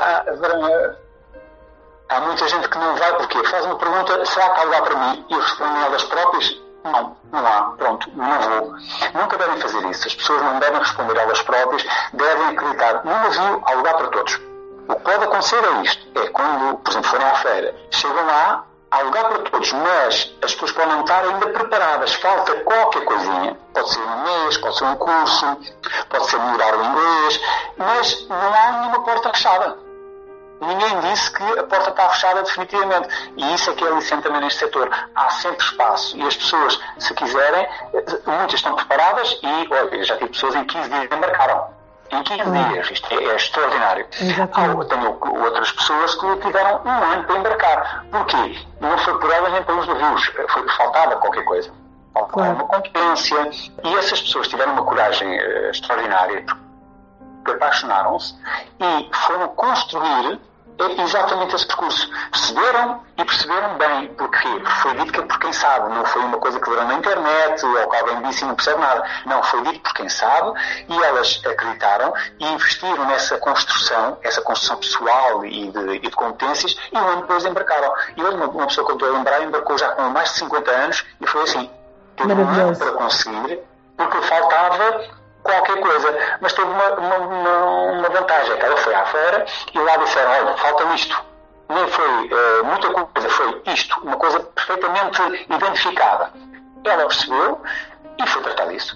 há muita gente que não vai, porque faz uma pergunta, será que há lugar para mim? E respondem elas próprias, não há, pronto, não vou. Nunca devem fazer isso, as pessoas não devem responder elas próprias, devem acreditar, no navio há lugar para todos. O que pode acontecer é isto, é quando, por exemplo, forem à feira, chegam lá, há lugar para todos, mas as pessoas podem não estar ainda preparadas. Falta qualquer coisinha. Pode ser um mês, pode ser um curso, pode ser melhorar o inglês, mas não há nenhuma porta fechada. Ninguém disse que a porta está fechada definitivamente. E isso é que é aliciante também neste setor. Há sempre espaço. E as pessoas, se quiserem, muitas estão preparadas e, olha, já tive pessoas em 15 dias que embarcaram. Em 15 dias, isto é extraordinário. Tenho outras pessoas que tiveram um ano para embarcar. Porquê? Não foi por elas nem pelos navios, foi por faltava qualquer coisa. Faltava uma competência. E essas pessoas tiveram uma coragem extraordinária, porque apaixonaram-se e foram construir exatamente esse percurso. Perceberam bem, porque foi dito que é por quem sabe, não foi uma coisa que leram na internet ou que alguém disse e não percebe nada. Não, foi dito por quem sabe e elas acreditaram e investiram nessa construção, essa construção pessoal e de competências, e um ano depois embarcaram. E hoje uma pessoa que eu estou a lembrar embarcou já com mais de 50 anos e foi assim. Teve um ano para conseguir, porque faltava qualquer coisa, mas teve uma vantagem, ela foi à feira e lá disseram, olha, falta isto. Nem foi muita coisa, foi isto, uma coisa perfeitamente identificada. Ela percebeu e foi tratar disso.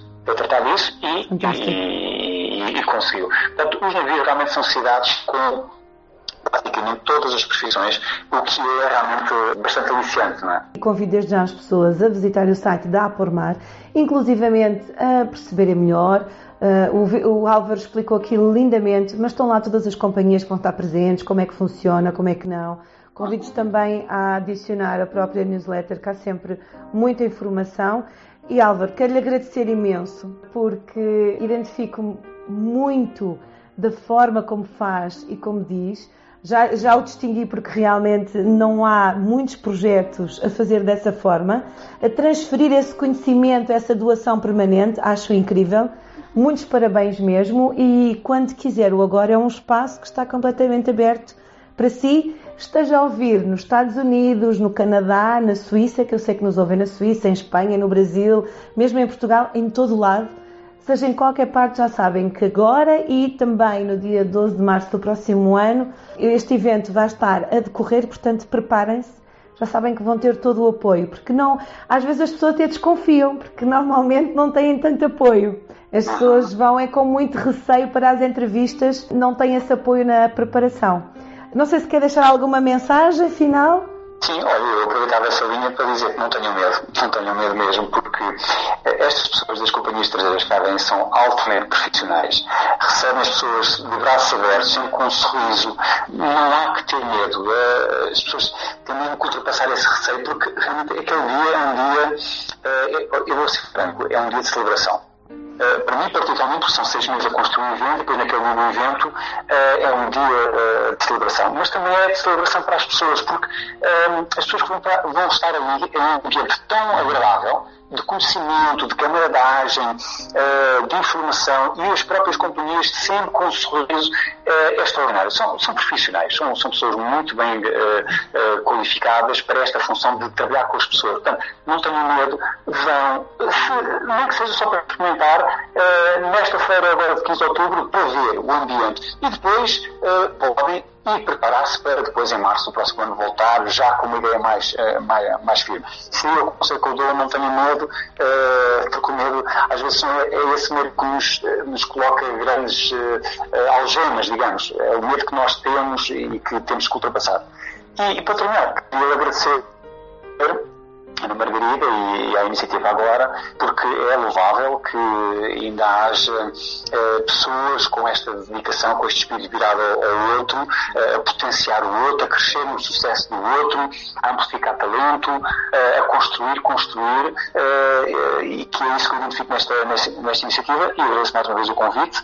E conseguiu. Portanto, os navios realmente são cidades com praticamente todas as profissões, o que é realmente bastante aliciante, não é? Convido desde já as pessoas a visitarem o site da Apormar, inclusivamente a perceberem melhor. O Álvaro explicou aquilo lindamente, mas estão lá todas as companhias que vão estar presentes, como é que funciona, como é que não. Convido-os também a adicionar a própria newsletter, que há sempre muita informação. E Álvaro, quero-lhe agradecer imenso, porque identifico muito da forma como faz e como diz. Já o distingui porque realmente não há muitos projetos a fazer dessa forma. A transferir esse conhecimento, essa doação permanente, acho incrível. Muitos parabéns mesmo, e quando quiser, o Agora é um espaço que está completamente aberto para si. Esteja a ouvir nos Estados Unidos, no Canadá, na Suíça, que eu sei que nos ouvem na Suíça, em Espanha, no Brasil, mesmo em Portugal, em todo o lado. Seja em qualquer parte, já sabem que agora e também no dia 12 de março do próximo ano, este evento vai estar a decorrer, portanto preparem-se. Já sabem que vão ter todo o apoio, porque não, às vezes as pessoas até desconfiam, porque normalmente não têm tanto apoio. As pessoas vão com muito receio para as entrevistas, não têm esse apoio na preparação. Não sei se quer deixar alguma mensagem final. Sim, olha, eu aproveitava essa linha para dizer que não tenham medo mesmo, porque estas pessoas das companhias estrangeiras que cá vêm são altamente profissionais, recebem as pessoas de braços abertos, sempre com um sorriso, não há que ter medo, as pessoas têm que ultrapassar esse receio, porque realmente aquele dia é um dia, eu vou ser franco, é um dia de celebração. Para mim, particularmente, porque são 6 meses a construir um evento, depois naquele mesmo evento é um dia de celebração. Mas também é de celebração para as pessoas, porque as pessoas que vão estar ali em um ambiente tão agradável, de conhecimento, de camaradagem, de informação, e as próprias companhias sempre com um sorriso extraordinário. São profissionais, são pessoas muito bem qualificadas para esta função de trabalhar com as pessoas. Portanto, não tenham medo, vão, nem que seja só para experimentar, nesta feira agora de 15 de outubro, para ver o ambiente. E depois podem e preparar-se para depois, em março do próximo ano, voltar já com uma ideia mais firme. Se eu conselho que eu dou, não tenho medo, porque o medo, às vezes, é esse medo que nos coloca grandes algemas, digamos. É o medo que nós temos e que temos que ultrapassar. E para terminar, queria agradecer a Ana Margarida e à iniciativa agora, porque é louvável que ainda haja pessoas com esta dedicação, com este espírito virado ao outro, a potenciar o outro, a crescer no sucesso do outro, a amplificar talento, a construir, e que é isso que eu identifico nesta iniciativa, e agradeço mais uma vez o convite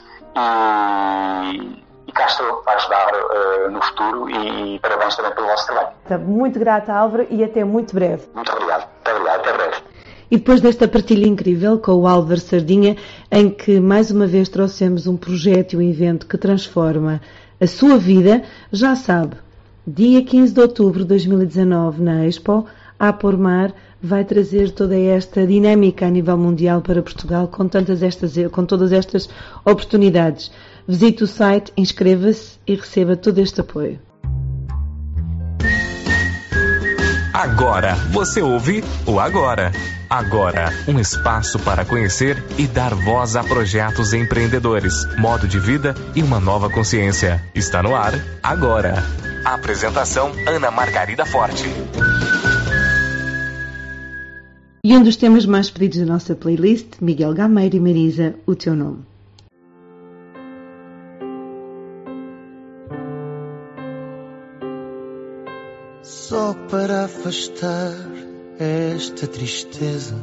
e cá estou para ajudar no futuro, e parabéns também pelo vosso trabalho. Muito grata, Álvaro, e até muito breve. Muito obrigado, até breve. E depois desta partilha incrível com o Álvaro Sardinha, em que mais uma vez trouxemos um projeto e um evento que transforma a sua vida, já sabe, dia 15 de outubro de 2019 na Expo, a Apormar vai trazer toda esta dinâmica a nível mundial para Portugal, com todas estas oportunidades. Visite o site, inscreva-se e receba todo este apoio. Agora você ouve o Agora. Agora, um espaço para conhecer e dar voz a projetos empreendedores, modo de vida e uma nova consciência. Está no ar, agora. Apresentação, Ana Margarida Forte. E um dos temas mais pedidos da nossa playlist, Miguel Gameiro e Marisa, O Teu Nome. Só para afastar esta tristeza,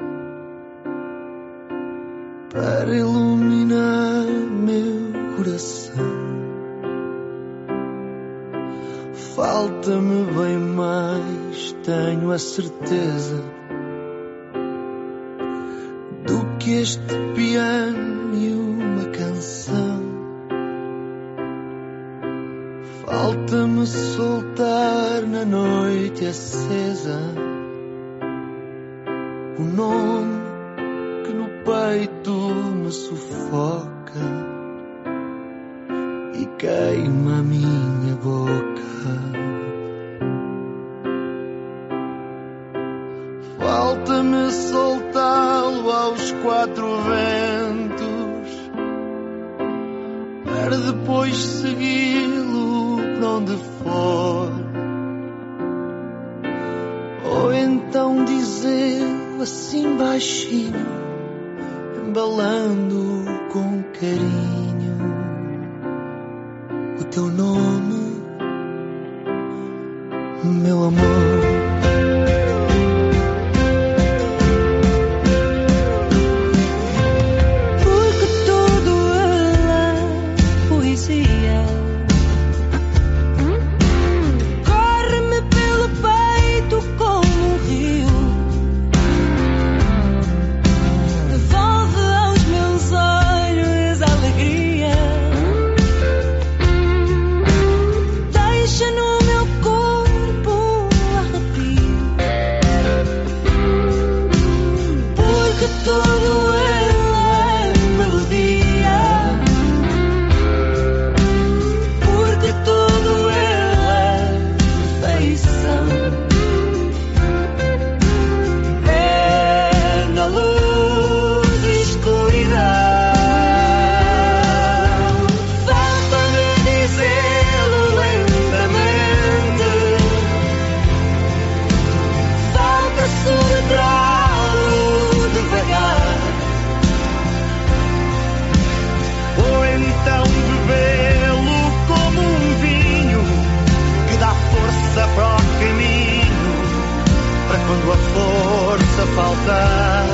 para iluminar meu coração, falta-me bem mais, tenho a certeza, do que este piano e uma canção. Falta-me soltar na noite acesa o nome que no peito me sufoca e queima a minha boca. Falta-me soltá-lo aos 4 ventos para depois segui-lo onde for, ou então dizer assim baixinho, embalando com carinho o teu nome, meu amor. Deixa no meu corpo passar.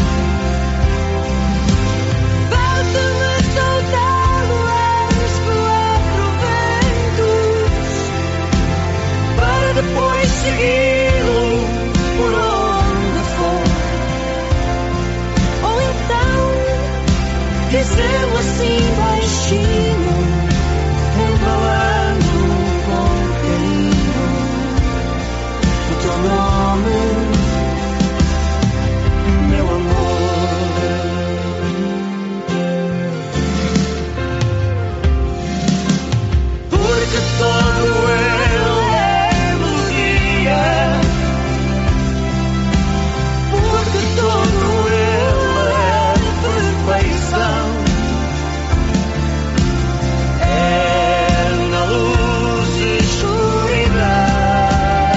Falta-me soltá-lo aos quatro ventos, para depois segui-lo por onde for. Ou então dizê-lo assim baixinho, embalando com carinho o teu nome, meu amor. Porque todo ele é melodia, Porque todo ele é perfeição. É na luz e escuridão.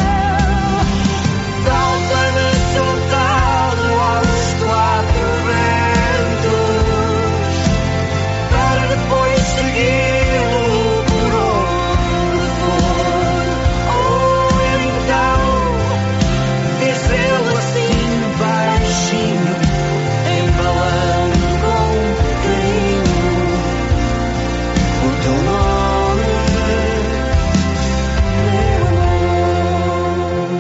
Falta-me soltá-lo aos quatro ventos, para depois segui-lo por onde for. Ou então dizê-lo assim baixinho, embalando com carinho o teu nome, meu amor.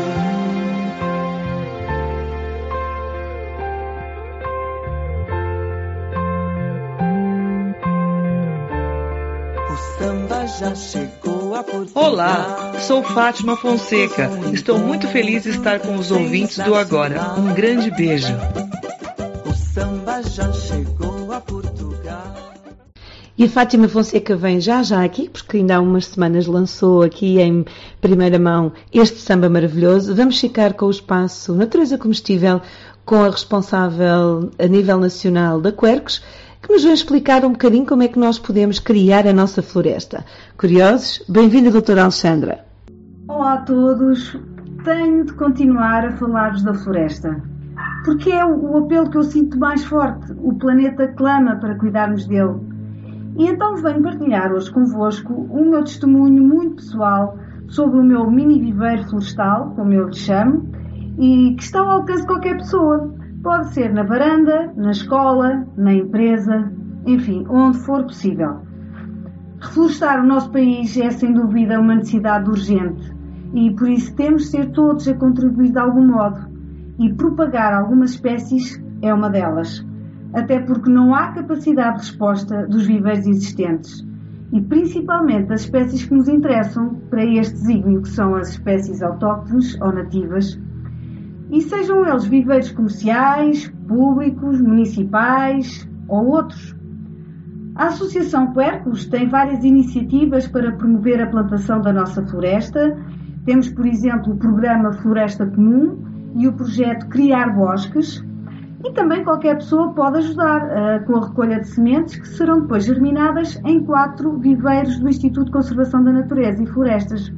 o samba já chegou a Portugal. Olá, sou Fátima Fonseca. Estou muito feliz de estar com os ouvintes do Agora. Um grande beijo. O samba já chegou a Portugal. E a Fátima Fonseca vem já aqui, porque ainda há umas semanas lançou aqui em primeira mão este samba maravilhoso. Vamos ficar com o espaço Natureza Comestível com a responsável a nível nacional da Quercus, que nos vai explicar um bocadinho como é que nós podemos criar a nossa floresta. Curiosos? Bem-vinda, doutora Alexandra. Olá a todos. Tenho de continuar a falar-vos da floresta, porque é o apelo que eu sinto mais forte. O planeta clama para cuidarmos dele. E então venho partilhar hoje convosco o meu testemunho muito pessoal sobre o meu mini viveiro florestal, como eu lhe chamo, e que está ao alcance de qualquer pessoa. Pode ser na varanda, na escola, na empresa, enfim, onde for possível. Reflorestar o nosso país é sem dúvida uma necessidade urgente e por isso temos de ser todos a contribuir de algum modo, e propagar algumas espécies é uma delas. Até porque não há capacidade de resposta dos viveiros existentes e principalmente das espécies que nos interessam para este desígnio, que são as espécies autóctones ou nativas, e sejam eles viveiros comerciais, públicos, municipais ou outros. A Associação Quercus tem várias iniciativas para promover a plantação da nossa floresta. Temos, por exemplo, o programa Floresta Comum e o projeto Criar Bosques. E também qualquer pessoa pode ajudar com a recolha de sementes que serão depois germinadas em 4 viveiros do Instituto de Conservação da Natureza e Florestas.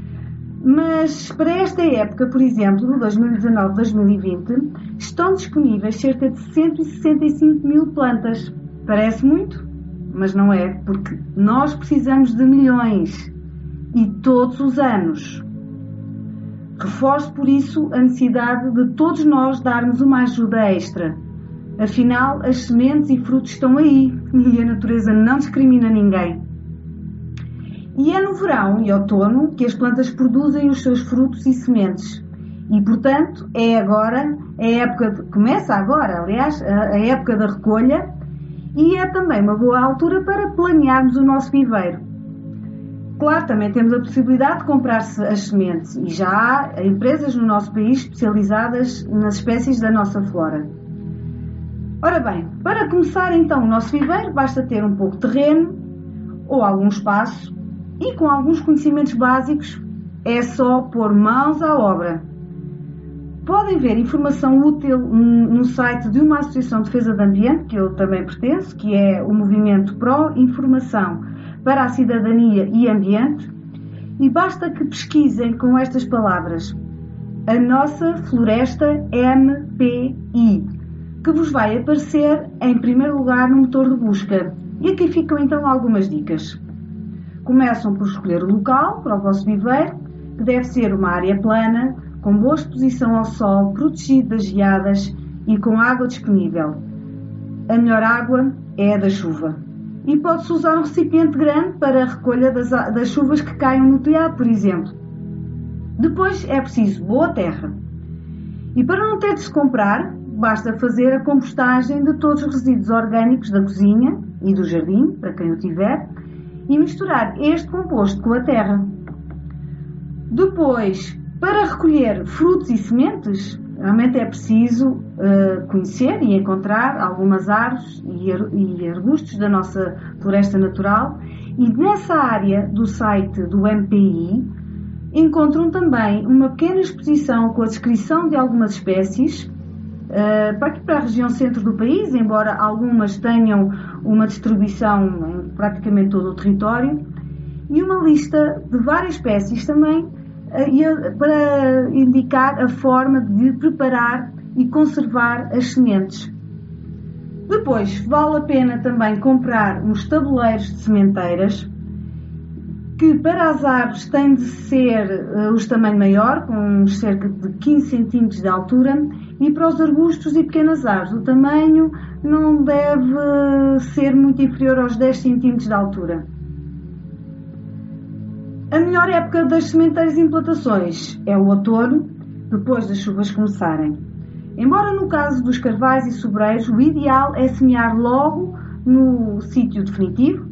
Mas para esta época, por exemplo, de 2019-2020, estão disponíveis cerca de 165 mil plantas. Parece muito, mas não é, porque nós precisamos de milhões e todos os anos. Reforço por isso a necessidade de todos nós darmos uma ajuda extra. Afinal, as sementes e frutos estão aí e a natureza não discrimina ninguém. E é no verão e outono que as plantas produzem os seus frutos e sementes. E, portanto, começa agora, aliás, a época da recolha, e é também uma boa altura para planearmos o nosso viveiro. Claro, também temos a possibilidade de comprar as sementes e já há empresas no nosso país especializadas nas espécies da nossa flora. Ora bem, para começar então o nosso viveiro basta ter um pouco de terreno ou algum espaço e com alguns conhecimentos básicos é só pôr mãos à obra. Podem ver informação útil no site de uma associação de defesa do ambiente, que eu também pertenço, que é o Movimento Pró-Informação para a Cidadania e Ambiente, e basta que pesquisem com estas palavras: a nossa floresta MPI, que vos vai aparecer em primeiro lugar no motor de busca. E aqui ficam então algumas dicas. Começam por escolher o local para o vosso viveiro, que deve ser uma área plana, com boa exposição ao sol, protegido das geadas e com água disponível. A melhor água é a da chuva. E pode-se usar um recipiente grande para a recolha das chuvas que caiam no telhado, por exemplo. Depois é preciso boa terra. E para não ter de se comprar, basta fazer a compostagem de todos os resíduos orgânicos da cozinha e do jardim, para quem o tiver, e misturar este composto com a terra. Depois, para recolher frutos e sementes, realmente é preciso conhecer e encontrar algumas árvores e arbustos da nossa floresta natural, e nessa área do site do MPI encontram também uma pequena exposição com a descrição de algumas espécies para a região centro do país, embora algumas tenham uma distribuição em praticamente todo o território, e uma lista de várias espécies também para indicar a forma de preparar e conservar as sementes. Depois, vale a pena também comprar uns tabuleiros de sementeiras, que para as árvores têm de ser os tamanho maior, com cerca de 15 cm de altura, e para os arbustos e pequenas árvores o tamanho não deve ser muito inferior aos 10 cm de altura. A melhor época das sementeiras e implantações é o outono, depois das chuvas começarem. Embora no caso dos carvalhos e sobreiros, o ideal é semear logo no sítio definitivo,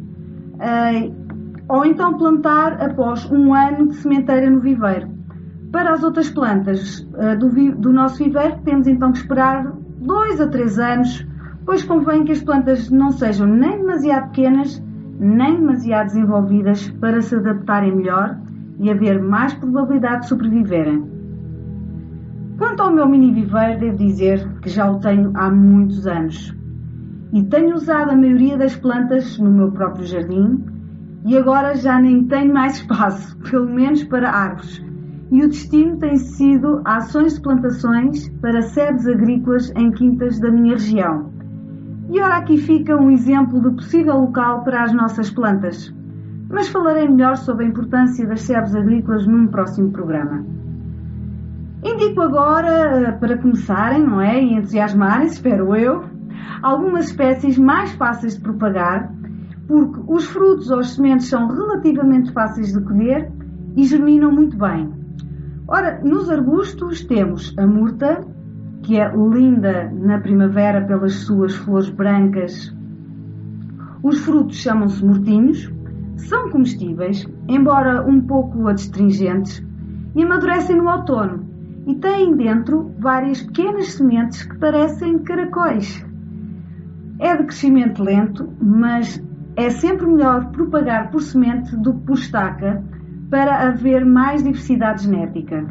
ou então plantar após um ano de sementeira no viveiro. Para as outras plantas do nosso viveiro, temos então que esperar 2 a 3 anos, pois convém que as plantas não sejam nem demasiado pequenas, nem demasiado desenvolvidas para se adaptarem melhor e haver mais probabilidade de sobreviverem. Quanto ao meu mini viveiro, devo dizer que já o tenho há muitos anos e tenho usado a maioria das plantas no meu próprio jardim, e agora já nem tenho mais espaço, pelo menos para árvores, e o destino tem sido ações de plantações para sedes agrícolas em quintas da minha região. E ora aqui fica um exemplo de possível local para as nossas plantas, mas falarei melhor sobre a importância das sebes agrícolas num próximo programa. Indico agora, para começarem, não é, e entusiasmarem-se, espero eu, algumas espécies mais fáceis de propagar, porque os frutos ou as sementes são relativamente fáceis de colher e germinam muito bem. Ora, nos arbustos temos a murta, que é linda na primavera pelas suas flores brancas. Os frutos chamam-se murtinhos, são comestíveis, embora um pouco adstringentes, e amadurecem no outono, e têm dentro várias pequenas sementes que parecem caracóis. É de crescimento lento, mas é sempre melhor propagar por semente do que por estaca para haver mais diversidade genética.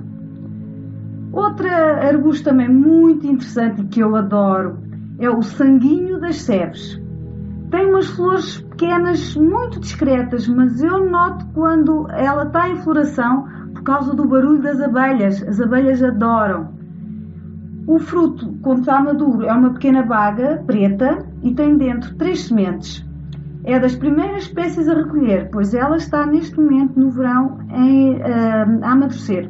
Outra arbusto também muito interessante e que eu adoro é o sanguinho das sebes. Tem umas flores pequenas muito discretas, mas eu noto quando ela está em floração por causa do barulho das abelhas. As abelhas adoram. O fruto, quando está maduro, é uma pequena baga preta e tem dentro 3 sementes. É das primeiras espécies a recolher, pois ela está neste momento no verão a amadurecer.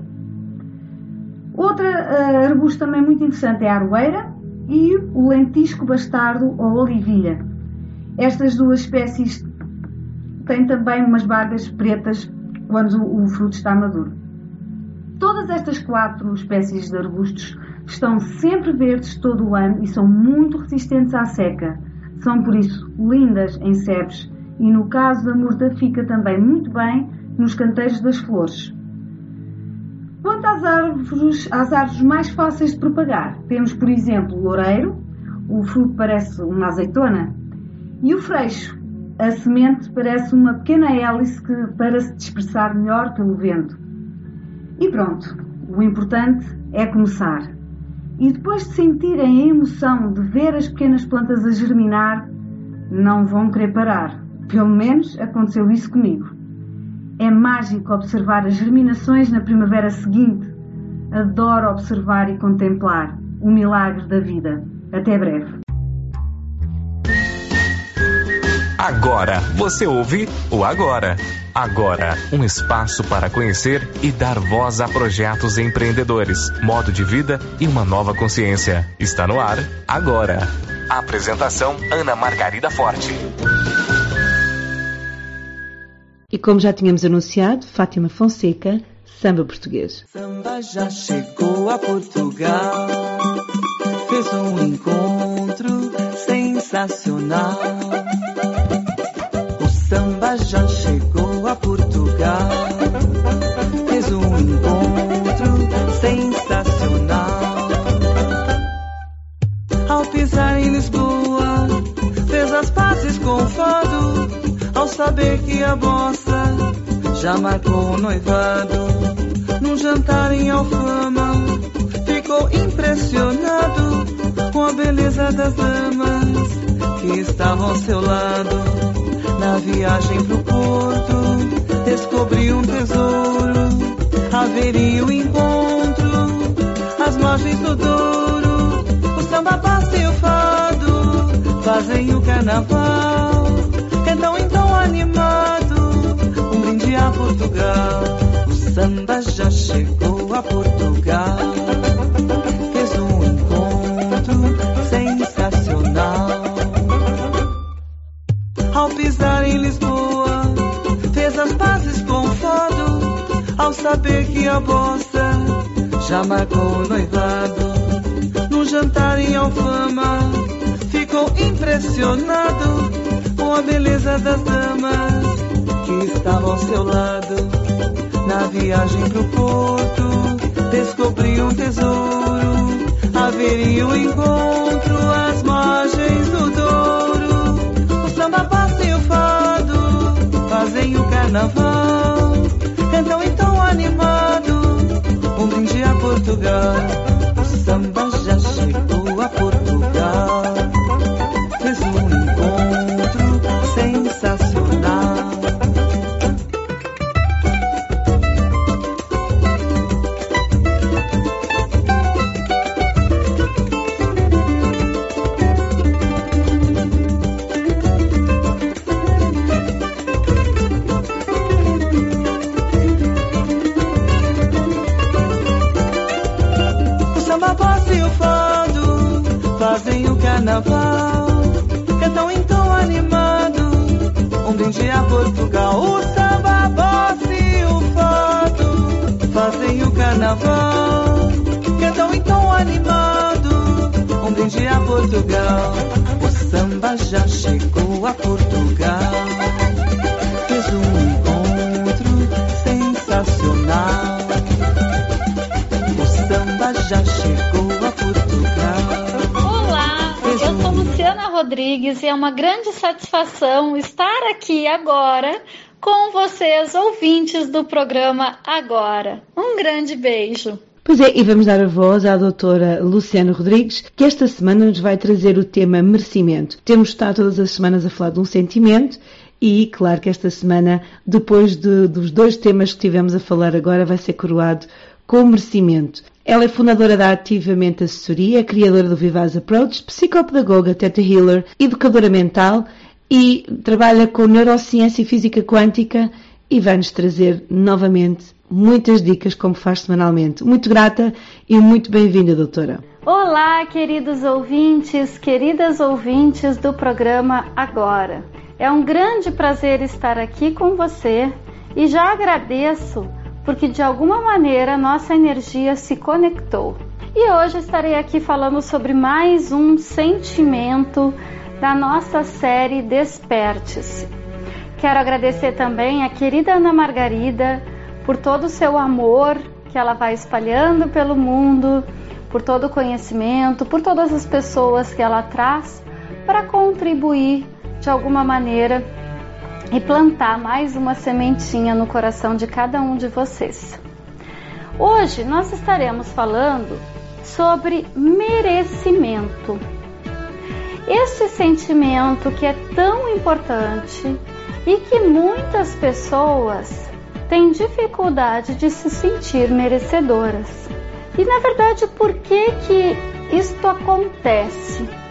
Outra arbusto também muito interessante é a aroeira e o lentisco bastardo ou olivilha. Estas duas espécies têm também umas bagas pretas quando o fruto está maduro. Todas estas 4 espécies de arbustos estão sempre verdes todo o ano e são muito resistentes à seca. São, por isso, lindas em sebes e, no caso da murta, fica também muito bem nos canteiros das flores. Quanto às árvores mais fáceis de propagar, temos, por exemplo, o loureiro, o fruto parece uma azeitona, e o freixo, a semente parece uma pequena hélice para se dispersar melhor pelo vento. E pronto, o importante é começar. E depois de sentirem a emoção de ver as pequenas plantas a germinar, não vão querer parar. Pelo menos aconteceu isso comigo. É mágico observar as germinações na primavera seguinte. Adoro observar e contemplar o milagre da vida. Até breve. Agora você ouve o Agora. Agora, um espaço para conhecer e dar voz a projetos empreendedores, modo de vida e uma nova consciência. Está no ar, agora. Apresentação, Ana Margarida Forte. E como já tínhamos anunciado, Fátima Fonseca, samba português. Samba já chegou a Portugal, fez um encontro sensacional. O samba já chegou a Portugal, fez um encontro sensacional. Ao pisar em Lisboa, fez as pazes com o fado, ao saber que a bossa já marcou o noivado. Num jantar em Alfama, ficou impressionado com a beleza das damas que estavam ao seu lado. Na viagem pro Porto, descobriu um tesouro, haveria o encontro às margens do Douro. O samba passa e o fado fazem o carnaval, cantam então animado um brinde a Portugal. O samba já chegou a Portugal, fez um encontro sensacional. Ao pisar em Lisboa, fez as pazes com o fado, ao saber que a bossa já marcou o noivado. Num jantar em Alfama, ficou impressionado com a beleza das damas que estavam ao seu lado. Na viagem pro Porto, descobriu um tesouro, haveria um encontro às margens do Douro. O samba passa e o fado fazem o carnaval, cantam então animado um brinde a Portugal. O samba já chegou a Portugal, fez um encontro sensacional. Fazem o carnaval, cantam então animado um brinde a Portugal. O samba, a bossa e o fado fazem o carnaval, cantam então animado um brinde a Portugal. O samba já chegou a Portugal, fez um encontro sensacional. O samba já chegou a Portugal. Eu sou Luciana Rodrigues e é uma grande satisfação estar aqui agora com vocês, ouvintes do programa Agora. Um grande beijo. Pois é, e vamos dar a voz à doutora Luciana Rodrigues, que esta semana nos vai trazer o tema merecimento. Temos estado todas as semanas a falar de um sentimento e, claro que esta semana, depois dos dois temas que tivemos a falar agora, vai ser coroado com merecimento. Ela é fundadora da Ativamente Assessoria, criadora do Vivaz Approach, psicopedagoga, Theta Healer, educadora mental e trabalha com neurociência e física quântica e vai-nos trazer novamente muitas dicas como faz semanalmente. Muito grata e muito bem-vinda, doutora. Olá, queridos ouvintes, queridas ouvintes do programa Agora. É um grande prazer estar aqui com você e já agradeço porque de alguma maneira nossa energia se conectou. E hoje estarei aqui falando sobre mais um sentimento da nossa série Desperte-se. Quero agradecer também a querida Ana Margarida por todo o seu amor que ela vai espalhando pelo mundo, por todo o conhecimento, por todas as pessoas que ela traz para contribuir de alguma maneira e plantar mais uma sementinha no coração de cada um de vocês. Hoje nós estaremos falando sobre merecimento. Este sentimento que é tão importante e que muitas pessoas têm dificuldade de se sentir merecedoras. E na verdade, por que isto acontece?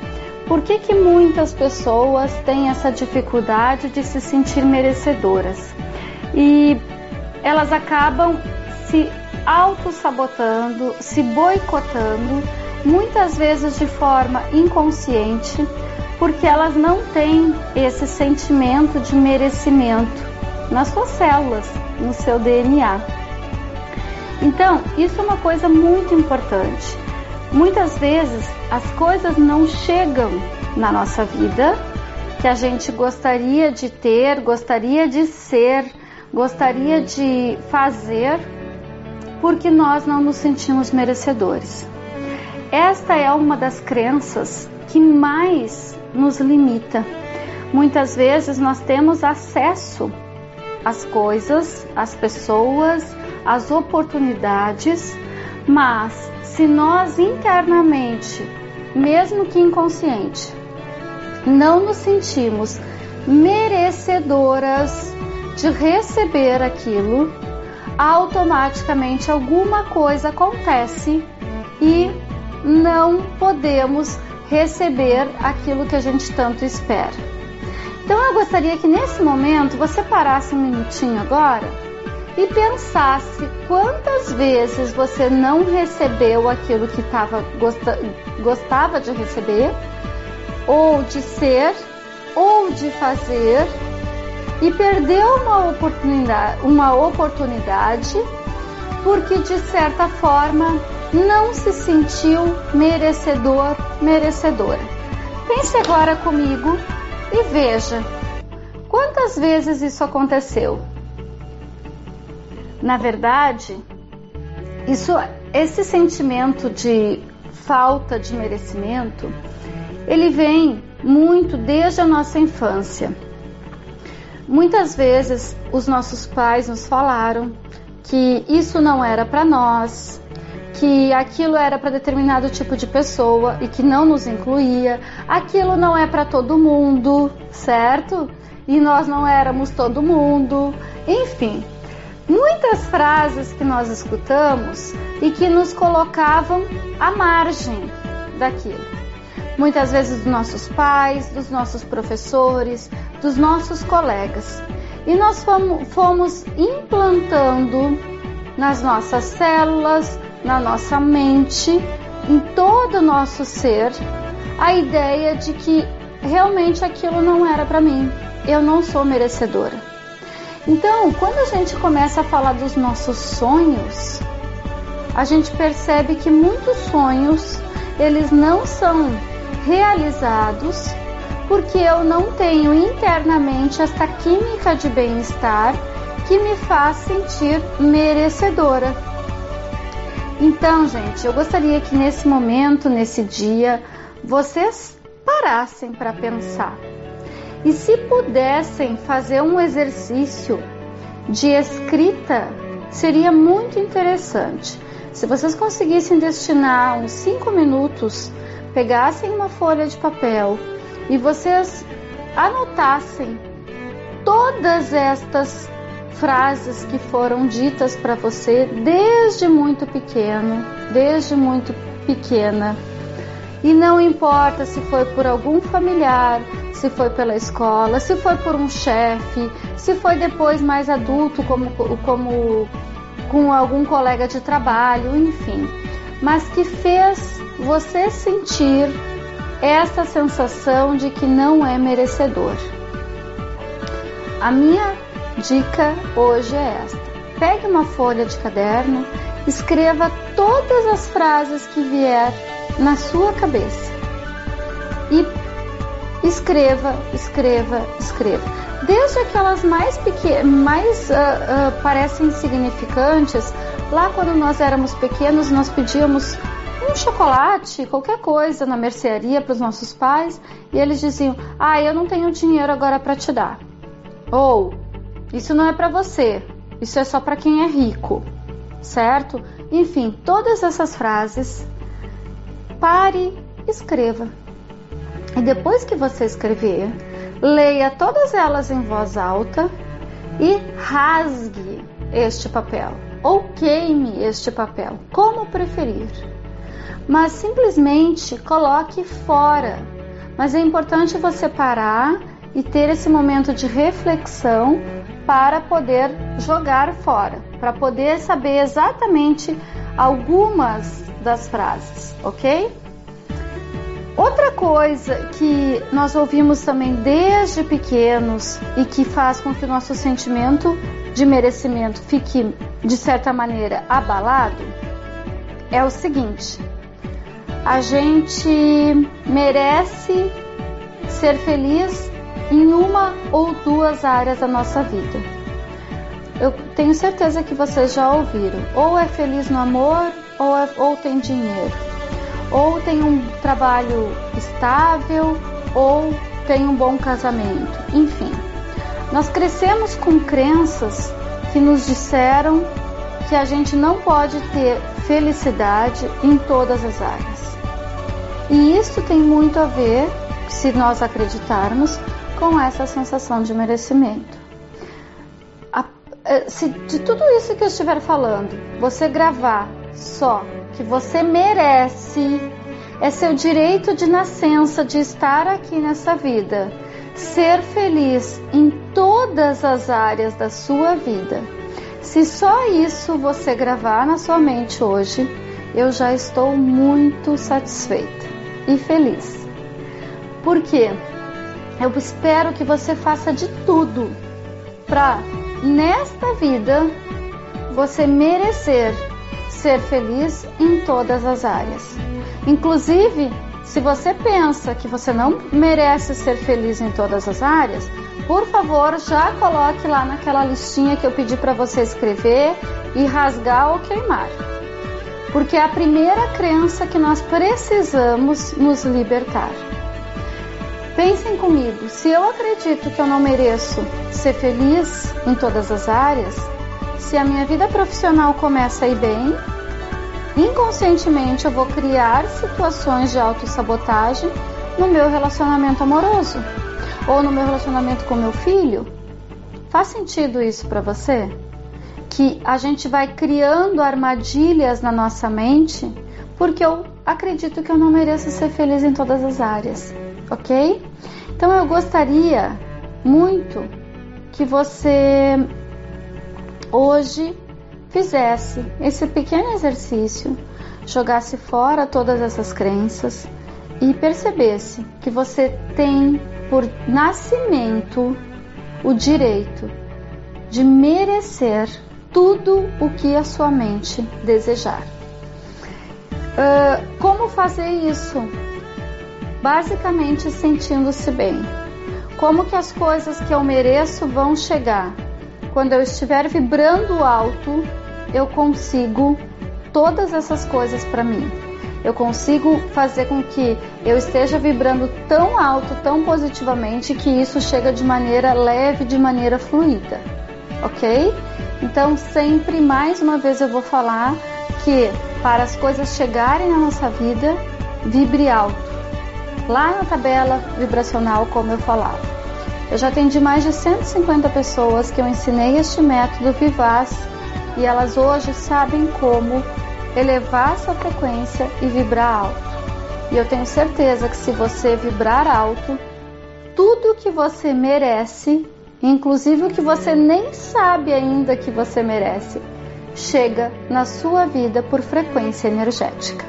por que muitas pessoas têm essa dificuldade de se sentir merecedoras? E elas acabam se auto-sabotando, se boicotando, muitas vezes de forma inconsciente, porque elas não têm esse sentimento de merecimento nas suas células, no seu DNA. Então, isso é uma coisa muito importante. Muitas vezes as coisas não chegam na nossa vida que a gente gostaria de ter, gostaria de ser, gostaria de fazer, porque nós não nos sentimos merecedores. Esta é uma das crenças que mais nos limita. Muitas vezes nós temos acesso às coisas, às pessoas, às oportunidades, mas se nós internamente, mesmo que inconsciente, não nos sentimos merecedoras de receber aquilo, automaticamente alguma coisa acontece e não podemos receber aquilo que a gente tanto espera. Então eu gostaria que nesse momento você parasse um minutinho agora e pensasse quantas vezes você não recebeu aquilo que gostava de receber, ou de ser, ou de fazer, e perdeu uma oportunidade porque de certa forma não se sentiu merecedor, merecedora. Pense agora comigo e veja quantas vezes isso aconteceu. Na verdade, esse sentimento de falta de merecimento, ele vem muito desde a nossa infância. Muitas vezes os nossos pais nos falaram que isso não era para nós, que aquilo era para determinado tipo de pessoa e que não nos incluía, aquilo não é para todo mundo, certo? E nós não éramos todo mundo, enfim. Muitas frases que nós escutamos e que nos colocavam à margem daquilo. Muitas vezes dos nossos pais, dos nossos professores, dos nossos colegas. E nós fomos implantando nas nossas células, na nossa mente, em todo o nosso ser, a ideia de que realmente aquilo não era para mim. Eu não sou merecedora. Então, quando a gente começa a falar dos nossos sonhos, a gente percebe que muitos sonhos, eles não são realizados porque eu não tenho internamente esta química de bem-estar que me faz sentir merecedora. Então, gente, eu gostaria que nesse momento, nesse dia, vocês parassem para pensar. E se pudessem fazer um exercício de escrita, seria muito interessante. Se vocês conseguissem destinar uns 5 minutos, pegassem uma folha de papel e vocês anotassem todas estas frases que foram ditas para você desde muito pequeno, desde muito pequena. E não importa se foi por algum familiar, se foi pela escola, se foi por um chefe, se foi depois mais adulto, como com algum colega de trabalho, enfim. Mas que fez você sentir essa sensação de que não é merecedor. A minha dica hoje é esta. Pegue uma folha de caderno, escreva todas as frases que vier na sua cabeça e escreva. Desde aquelas mais pequenas, parecem insignificantes. Lá quando nós éramos pequenos, nós pedíamos um chocolate, qualquer coisa na mercearia para os nossos pais e eles diziam: eu não tenho dinheiro agora para te dar. Ou, isso não é para você, isso é só para quem é rico, certo? Enfim, todas essas frases, pare, escreva. E depois que você escrever, leia todas elas em voz alta e rasgue este papel, ou queime este papel, como preferir. Mas simplesmente coloque fora. mas é importante você parar e ter esse momento de reflexão para poder jogar fora, para poder saber exatamente algumas das frases, ok? Outra coisa que nós ouvimos também desde pequenos e que faz com que o nosso sentimento de merecimento fique, de certa maneira, abalado, é o seguinte: a gente merece ser feliz em uma ou duas áreas da nossa vida. Eu tenho certeza que vocês já ouviram. Ou é feliz no amor, ou tem dinheiro. Ou tem um trabalho estável, ou tem um bom casamento. Enfim, nós crescemos com crenças que nos disseram que a gente não pode ter felicidade em todas as áreas. E isso tem muito a ver, se nós acreditarmos, com essa sensação de merecimento. Se de tudo isso que eu estiver falando, você gravar só que você merece, é seu direito de nascença de estar aqui nessa vida, ser feliz em todas as áreas da sua vida. Se só isso você gravar na sua mente hoje, eu já estou muito satisfeita e feliz. Por quê? Eu espero que você faça de tudo para, nesta vida, você merecer ser feliz em todas as áreas. Inclusive, se você pensa que você não merece ser feliz em todas as áreas, por favor, já coloque lá naquela listinha que eu pedi para você escrever e rasgar ou queimar. Porque é a primeira crença que nós precisamos nos libertar. Pensem comigo, se eu acredito que eu não mereço ser feliz em todas as áreas, se a minha vida profissional começa a ir bem, inconscientemente eu vou criar situações de autossabotagem no meu relacionamento amoroso ou no meu relacionamento com meu filho. Faz sentido isso para você? Que a gente vai criando armadilhas na nossa mente porque eu acredito que eu não mereço ser feliz em todas as áreas, ok? Então eu gostaria muito que você hoje fizesse esse pequeno exercício, jogasse fora todas essas crenças e percebesse que você tem por nascimento o direito de merecer tudo o que a sua mente desejar. Como fazer isso? Basicamente sentindo-se bem. Como que as coisas que eu mereço vão chegar? Quando eu estiver vibrando alto, eu consigo todas essas coisas para mim. Eu consigo fazer com que eu esteja vibrando tão alto, tão positivamente, que isso chega de maneira leve, de maneira fluida, ok? Então sempre, mais uma vez eu vou falar que para as coisas chegarem na nossa vida, vibre alto. Lá na tabela vibracional, como eu falava. Eu já atendi mais de 150 pessoas que eu ensinei este método Vivaz e elas hoje sabem como elevar sua frequência e vibrar alto. E eu tenho certeza que se você vibrar alto, tudo que você merece, inclusive o que você nem sabe ainda que você merece, chega na sua vida por frequência energética.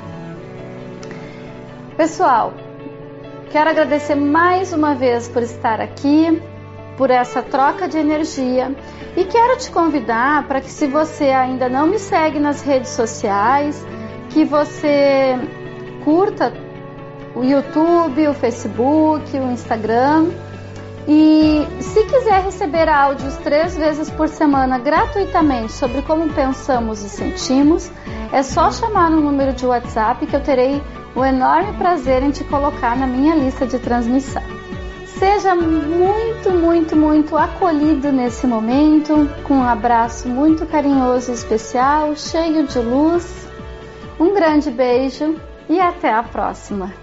Pessoal, quero agradecer mais uma vez por estar aqui, por essa troca de energia e quero te convidar para que, se você ainda não me segue nas redes sociais, que você curta o YouTube, o Facebook, o Instagram e, se quiser receber áudios 3 vezes por semana gratuitamente sobre como pensamos e sentimos, é só chamar no número de WhatsApp que eu terei o enorme prazer em te colocar na minha lista de transmissão. Seja muito, muito, muito acolhido nesse momento, com um abraço muito carinhoso e especial, cheio de luz. Um grande beijo e até a próxima.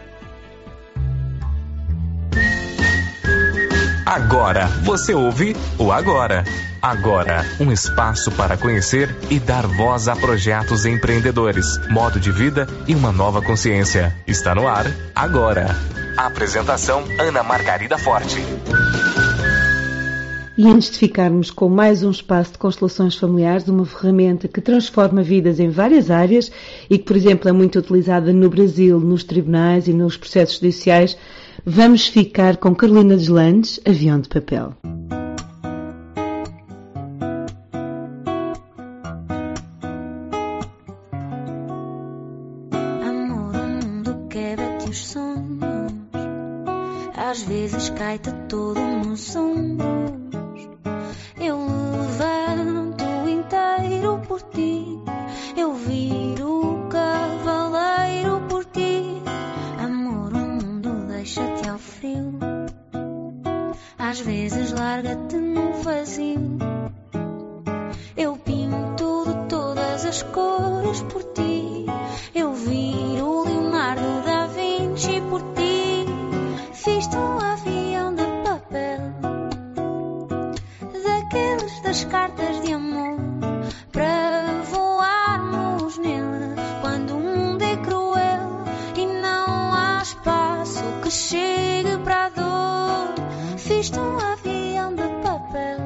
Agora você ouve o Agora. Agora, um espaço para conhecer e dar voz a projetos empreendedores, modo de vida e uma nova consciência. Está no ar agora. Apresentação Ana Margarida Forte. E antes de ficarmos com mais um espaço de constelações familiares, uma ferramenta que transforma vidas em várias áreas e que, por exemplo, é muito utilizada no Brasil, nos tribunais e nos processos judiciais, vamos ficar com Carolina Deslandes, Avião de Papel. Amor, o mundo quebra-te os sonhos, às vezes cai-te todo nos ombros. Eu levanto inteiro por ti, eu viro o cavaleiro por ti. Amor, o mundo deixa-te ao frio, às vezes larga-te no vazio. Eu pinto de todas as cores por ti, eu viro Leonardo da Vinci por ti. Fiz-te um avião de papel, daqueles das cartas de amor, para voarmos nele quando o mundo é cruel e não há espaço que chegue para a dor. Fiz-te um avião de papel,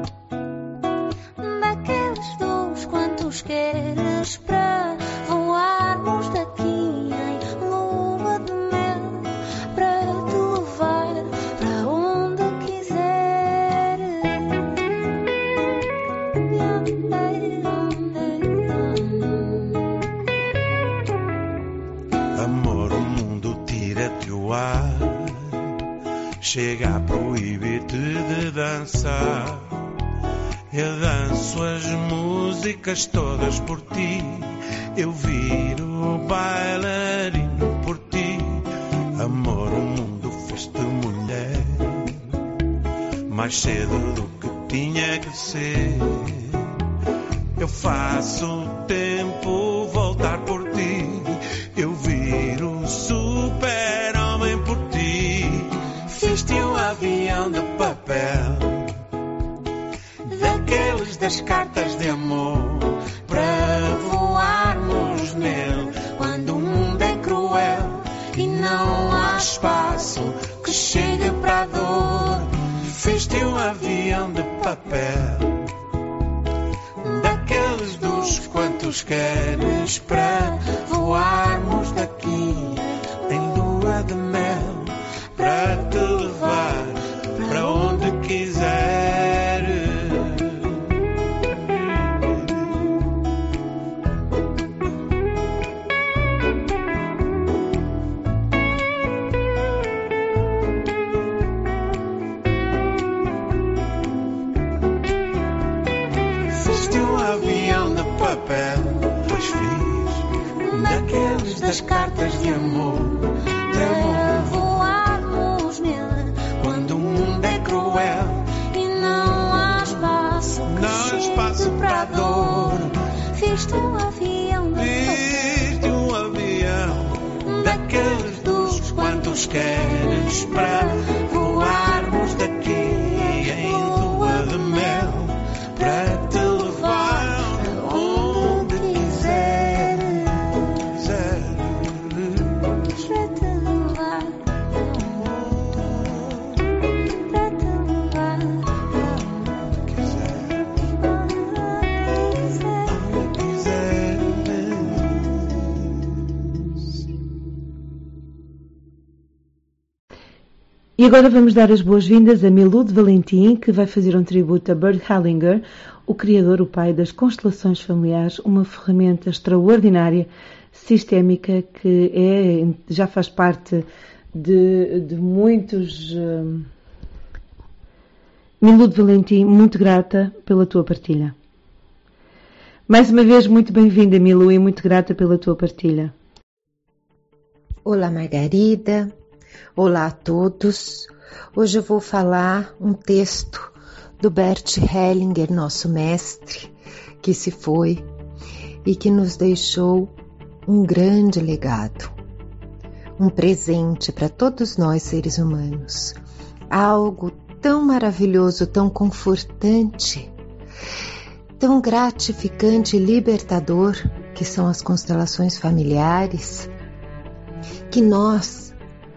daqueles dos quantos queres, para voarmos daqui em lua de mel, para te levar para onde quiser. Amor, o mundo tira-te o ar, chega a proibir-te de dançar. Eu danço as músicas todas por ti, eu viro bailarino por ti. Amor, o mundo fez-te mulher, mais cedo do que tinha que ser. Eu faço o tempo voltar por ti, eu viro super-homem por ti. Fiz-te um avião de papel, daqueles das cartas de amor, para voarmos nele quando o mundo é cruel e não há espaço que chegue para a dor. Fiz-te um avião de papel, daqueles dos quantos queres, para voarmos daqui em lua de mel, para te levar para onde quiser. Fiz-te um avião de papel, pois fiz, daqueles das cartas de amor, Para voarmos nele quando o mundo é cruel e não há espaço que não há chegue espaço para a dor. Fiz-te um avião de Fiz-te um avião, daqueles dos quantos queres, para voarmos daqui em lua de mel, para te levar onde quiser. para te levar, para te levar onde quiser. E agora vamos dar as boas-vindas a Milud Valentim, que vai fazer um tributo a Bert Hellinger, o criador, o pai das constelações familiares, uma ferramenta extraordinária, sistémica, que já faz parte de muitos. Milud Valentim, muito grata pela tua partilha. Mais uma vez, muito bem-vinda, Milu, e muito grata pela tua partilha. Olá, Margarida. Olá a todos. Hoje eu vou falar um texto do Bert Hellinger, nosso mestre, que se foi e que nos deixou um grande legado, um presente para todos nós seres humanos, algo tão maravilhoso, tão confortante, tão gratificante e libertador, que são as constelações familiares, que nós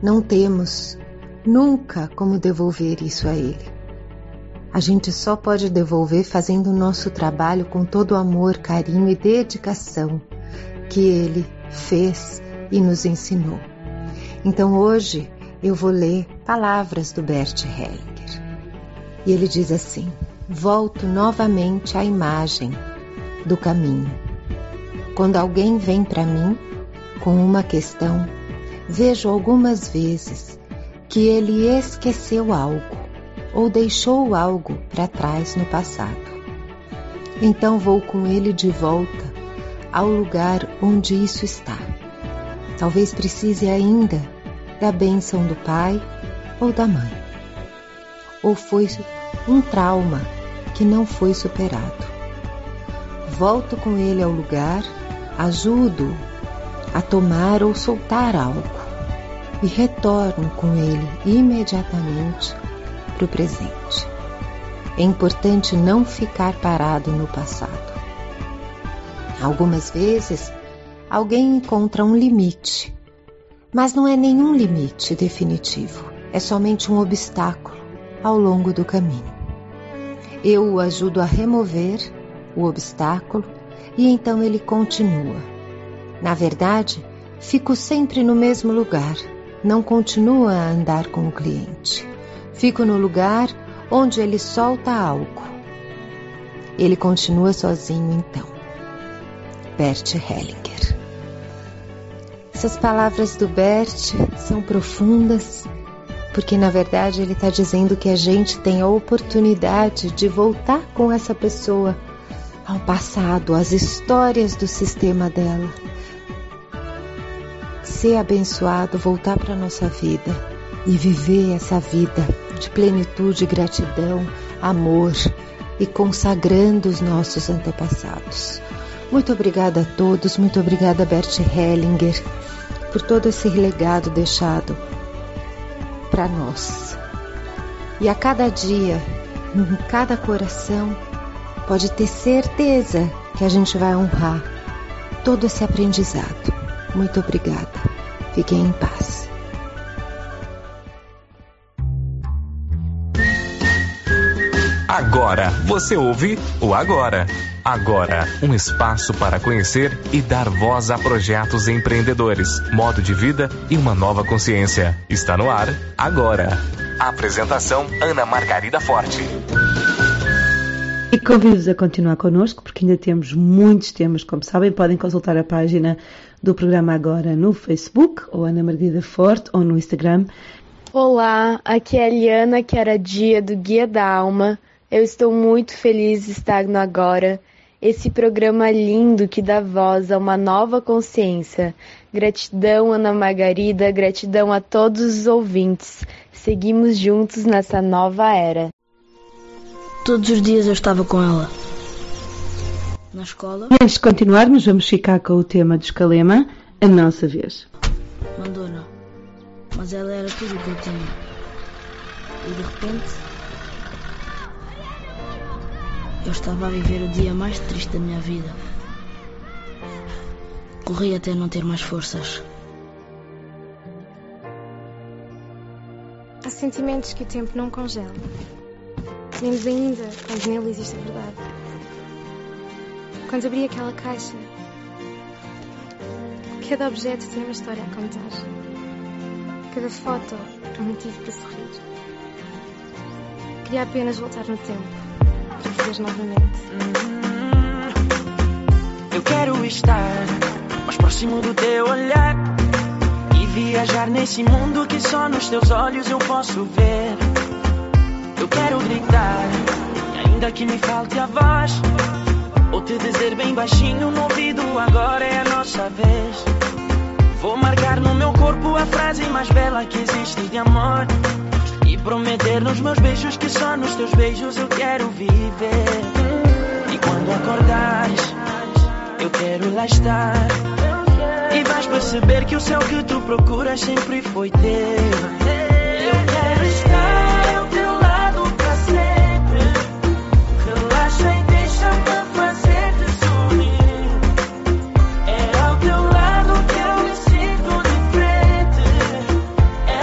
não temos nunca como devolver isso a Ele. A gente só pode devolver fazendo o nosso trabalho com todo o amor, carinho e dedicação que Ele fez e nos ensinou. Então hoje eu vou ler palavras do Bert Hellinger. E ele diz assim: volto novamente à imagem do caminho. Quando alguém vem para mim com uma questão, vejo algumas vezes que ele esqueceu algo ou deixou algo para trás no passado. Então vou com ele de volta ao lugar onde isso está. Talvez precise ainda da bênção do pai ou da mãe. Ou foi um trauma que não foi superado. Volto com ele ao lugar, ajudo a tomar ou soltar algo e retorno com ele imediatamente para o presente. É importante não ficar parado no passado. Algumas vezes, alguém encontra um limite, mas não é nenhum limite definitivo, é somente um obstáculo ao longo do caminho. Eu o ajudo a remover o obstáculo e então ele continua. Na verdade, fico sempre no mesmo lugar, não continuo a andar com o cliente. Fico no lugar onde ele solta algo. Ele continua sozinho então. Bert Hellinger. Essas palavras do Bert são profundas, porque na verdade ele está dizendo que a gente tem a oportunidade de voltar com essa pessoa ao passado, às histórias do sistema dela. Ser abençoado, voltar para a nossa vida e viver essa vida de plenitude, gratidão, amor e consagrando os nossos antepassados. Muito obrigada a todos, muito obrigada Bert Hellinger por todo esse legado deixado para nós. E a cada dia, em cada coração, pode ter certeza que a gente vai honrar todo esse aprendizado. Muito obrigada. Fiquem em paz. Agora você ouve o Agora. Agora, um espaço para conhecer e dar voz a projetos empreendedores, modo de vida e uma nova consciência. Está no ar, agora. Apresentação, Ana Margarida Forte. E convido-vos a continuar connosco, porque ainda temos muitos temas, como sabem. Podem consultar a página do programa Agora no Facebook, ou Ana Margarida Forte, ou no Instagram. Olá, aqui é a Eliana, que era dia do Guia da Alma. Eu estou muito feliz de estar no Agora, esse programa lindo que dá voz a uma nova consciência. Gratidão, Ana Margarida, gratidão a todos os ouvintes. Seguimos juntos nessa nova era. Todos os dias eu estava com ela. Na escola. E antes de continuarmos, vamos ficar com o tema do Escalema, a nossa vez. Mandou-na, mas ela era tudo o que eu tinha. E de repente, eu estava a viver o dia mais triste da minha vida. Corri até não ter mais forças. Há sentimentos que o tempo não congela. Menos ainda quando nele existe a verdade. Quando abri aquela caixa, cada objeto tem uma história a contar. Cada foto um motivo para sorrir. Queria apenas voltar no tempo para viver novamente. Eu quero estar mais próximo do teu olhar e viajar nesse mundo que só nos teus olhos eu posso ver. Eu quero gritar, e ainda que me falte a voz, ou te dizer bem baixinho no ouvido, agora é a nossa vez. Vou marcar no meu corpo a frase mais bela que existe de amor e prometer nos meus beijos que só nos teus beijos eu quero viver. E quando acordares, eu quero lá estar, e vais perceber que o céu que tu procuras sempre foi teu. Eu quero estar ao teu lado pra sempre. Relaxa e deixa-me fazer-te sorrir. É ao teu lado que eu me sinto diferente. É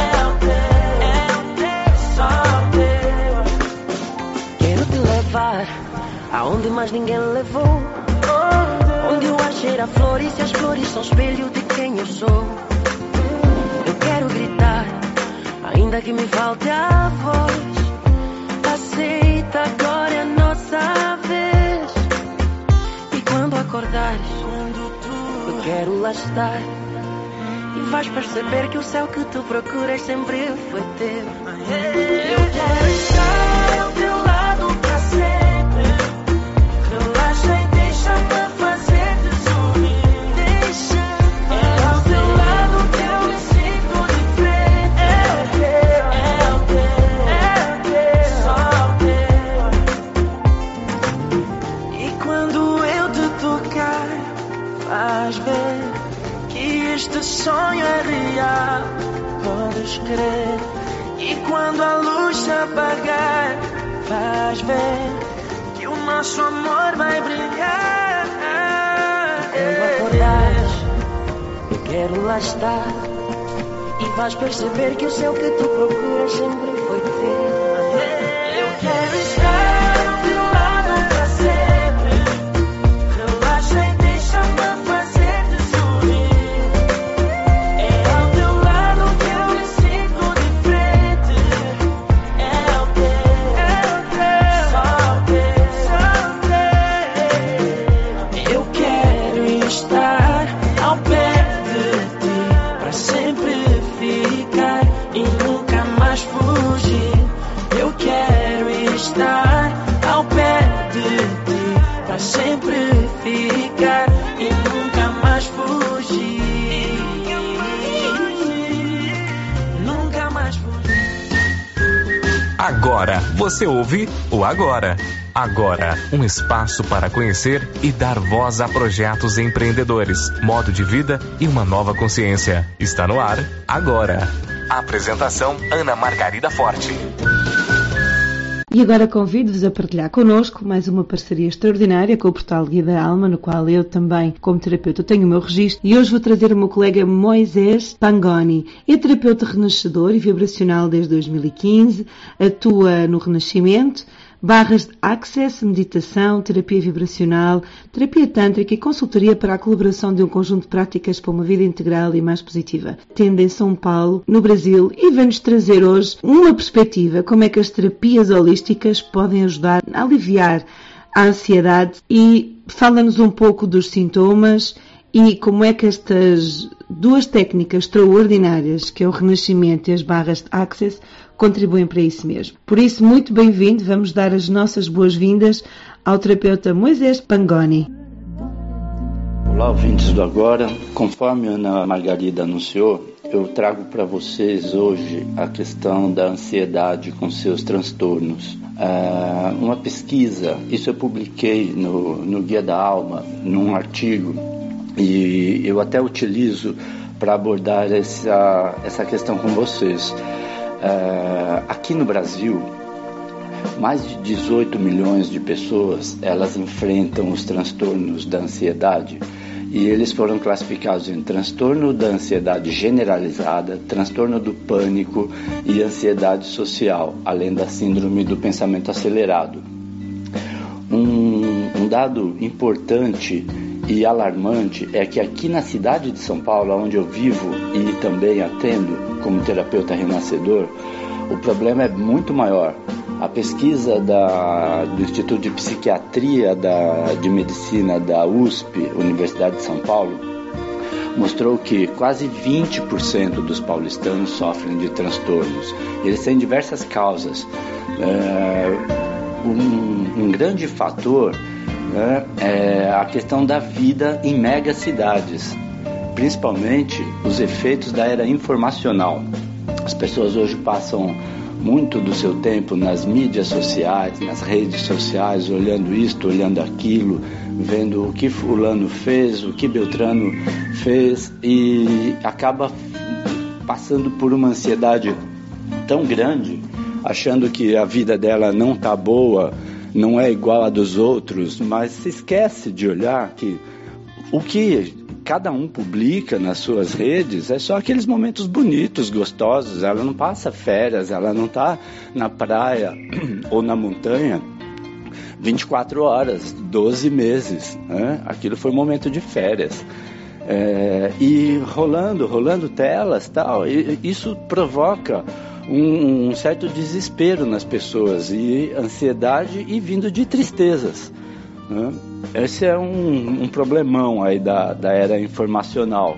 levar aonde mais ninguém levou. Onde eu achei a flor e se as flores são espelho de quem eu sou. Eu quero gritar, ainda que me falte a voz. Aceita, agora é a nossa vez. E quando acordares, eu quero lá estar. E vais perceber que o céu que tu procuras sempre foi teu. Eu quero estar ao teu lado pra sempre. Relaxa e deixa-me fazer-te sorrir. Deixa. É ao teu lado que eu me sinto diferente. É o teu, só o teu. E quando eu te tocar, vais ver que este sonho é real, podes crer. E quando a luz se apagar, vais ver que o nosso amor vai brilhar. Quando acordares, eu quero lá estar. E vais perceber que o céu que tu procuras sempre foi teu. Eu quero estar ao teu lado pra sempre. Relaxa e deixa-me fazer-te sorrir. Sempre ficar e nunca mais fugir. Nunca mais fugir. Agora você ouve o Agora. Agora, um espaço para conhecer e dar voz a projetos empreendedores, modo de vida e uma nova consciência. Está no ar, agora. Apresentação, Ana Margarida Forte. E agora convido-vos a partilhar connosco mais uma parceria extraordinária com o portal Guia da Alma, no qual eu também, como terapeuta, tenho o meu registro. E hoje vou trazer o meu colega Moisés Pangoni. É terapeuta renascedor e vibracional desde 2015, atua no Renascimento, barras de Access, meditação, terapia vibracional, terapia tântrica e consultoria para a colaboração de um conjunto de práticas para uma vida integral e mais positiva. Tendo em São Paulo, no Brasil, e vem-nos trazer hoje uma perspectiva como é que as terapias holísticas podem ajudar a aliviar a ansiedade e fala-nos um pouco dos sintomas e como é que estas duas técnicas extraordinárias, que é o Renascimento e as barras de Access, contribuem para isso mesmo. Por isso, muito bem-vindo, vamos dar as nossas boas-vindas ao terapeuta Moisés Pangoni. Olá, ouvintes do Agora. Conforme a Ana Margarida anunciou, eu trago para vocês hoje a questão da ansiedade com seus transtornos. Uma pesquisa, isso eu publiquei no Guia da Alma, num artigo, e eu até utilizo para abordar essa questão com vocês. Aqui no Brasil, mais de 18 milhões de pessoas elas enfrentam os transtornos da ansiedade e eles foram classificados em transtorno da ansiedade generalizada, transtorno do pânico e ansiedade social, além da síndrome do pensamento acelerado. Um dado importante e alarmante é que aqui na cidade de São Paulo, onde eu vivo e também atendo como terapeuta renascedor, o problema é muito maior. A pesquisa do Instituto de Psiquiatria de Medicina da USP, Universidade de São Paulo, mostrou que quase 20% dos paulistanos sofrem de transtornos. Eles têm diversas causas. Um grande fator é a questão da vida em megacidades, principalmente os efeitos da era informacional. As pessoas hoje passam muito do seu tempo nas mídias sociais, nas redes sociais, olhando isto, olhando aquilo, vendo o que fulano fez, o que Beltrano fez, e acaba passando por uma ansiedade tão grande, achando que a vida dela não está boa, não é igual a dos outros, mas se esquece de olhar que o que cada um publica nas suas redes é só aqueles momentos bonitos, gostosos. Ela não passa férias, ela não está na praia ou na montanha 24 horas, 12 meses, né? Aquilo foi um momento de férias. E rolando telas, tal, e isso provoca um certo desespero nas pessoas, e ansiedade, e vindo de tristezas, né? Esse é um problemão aí da era informacional.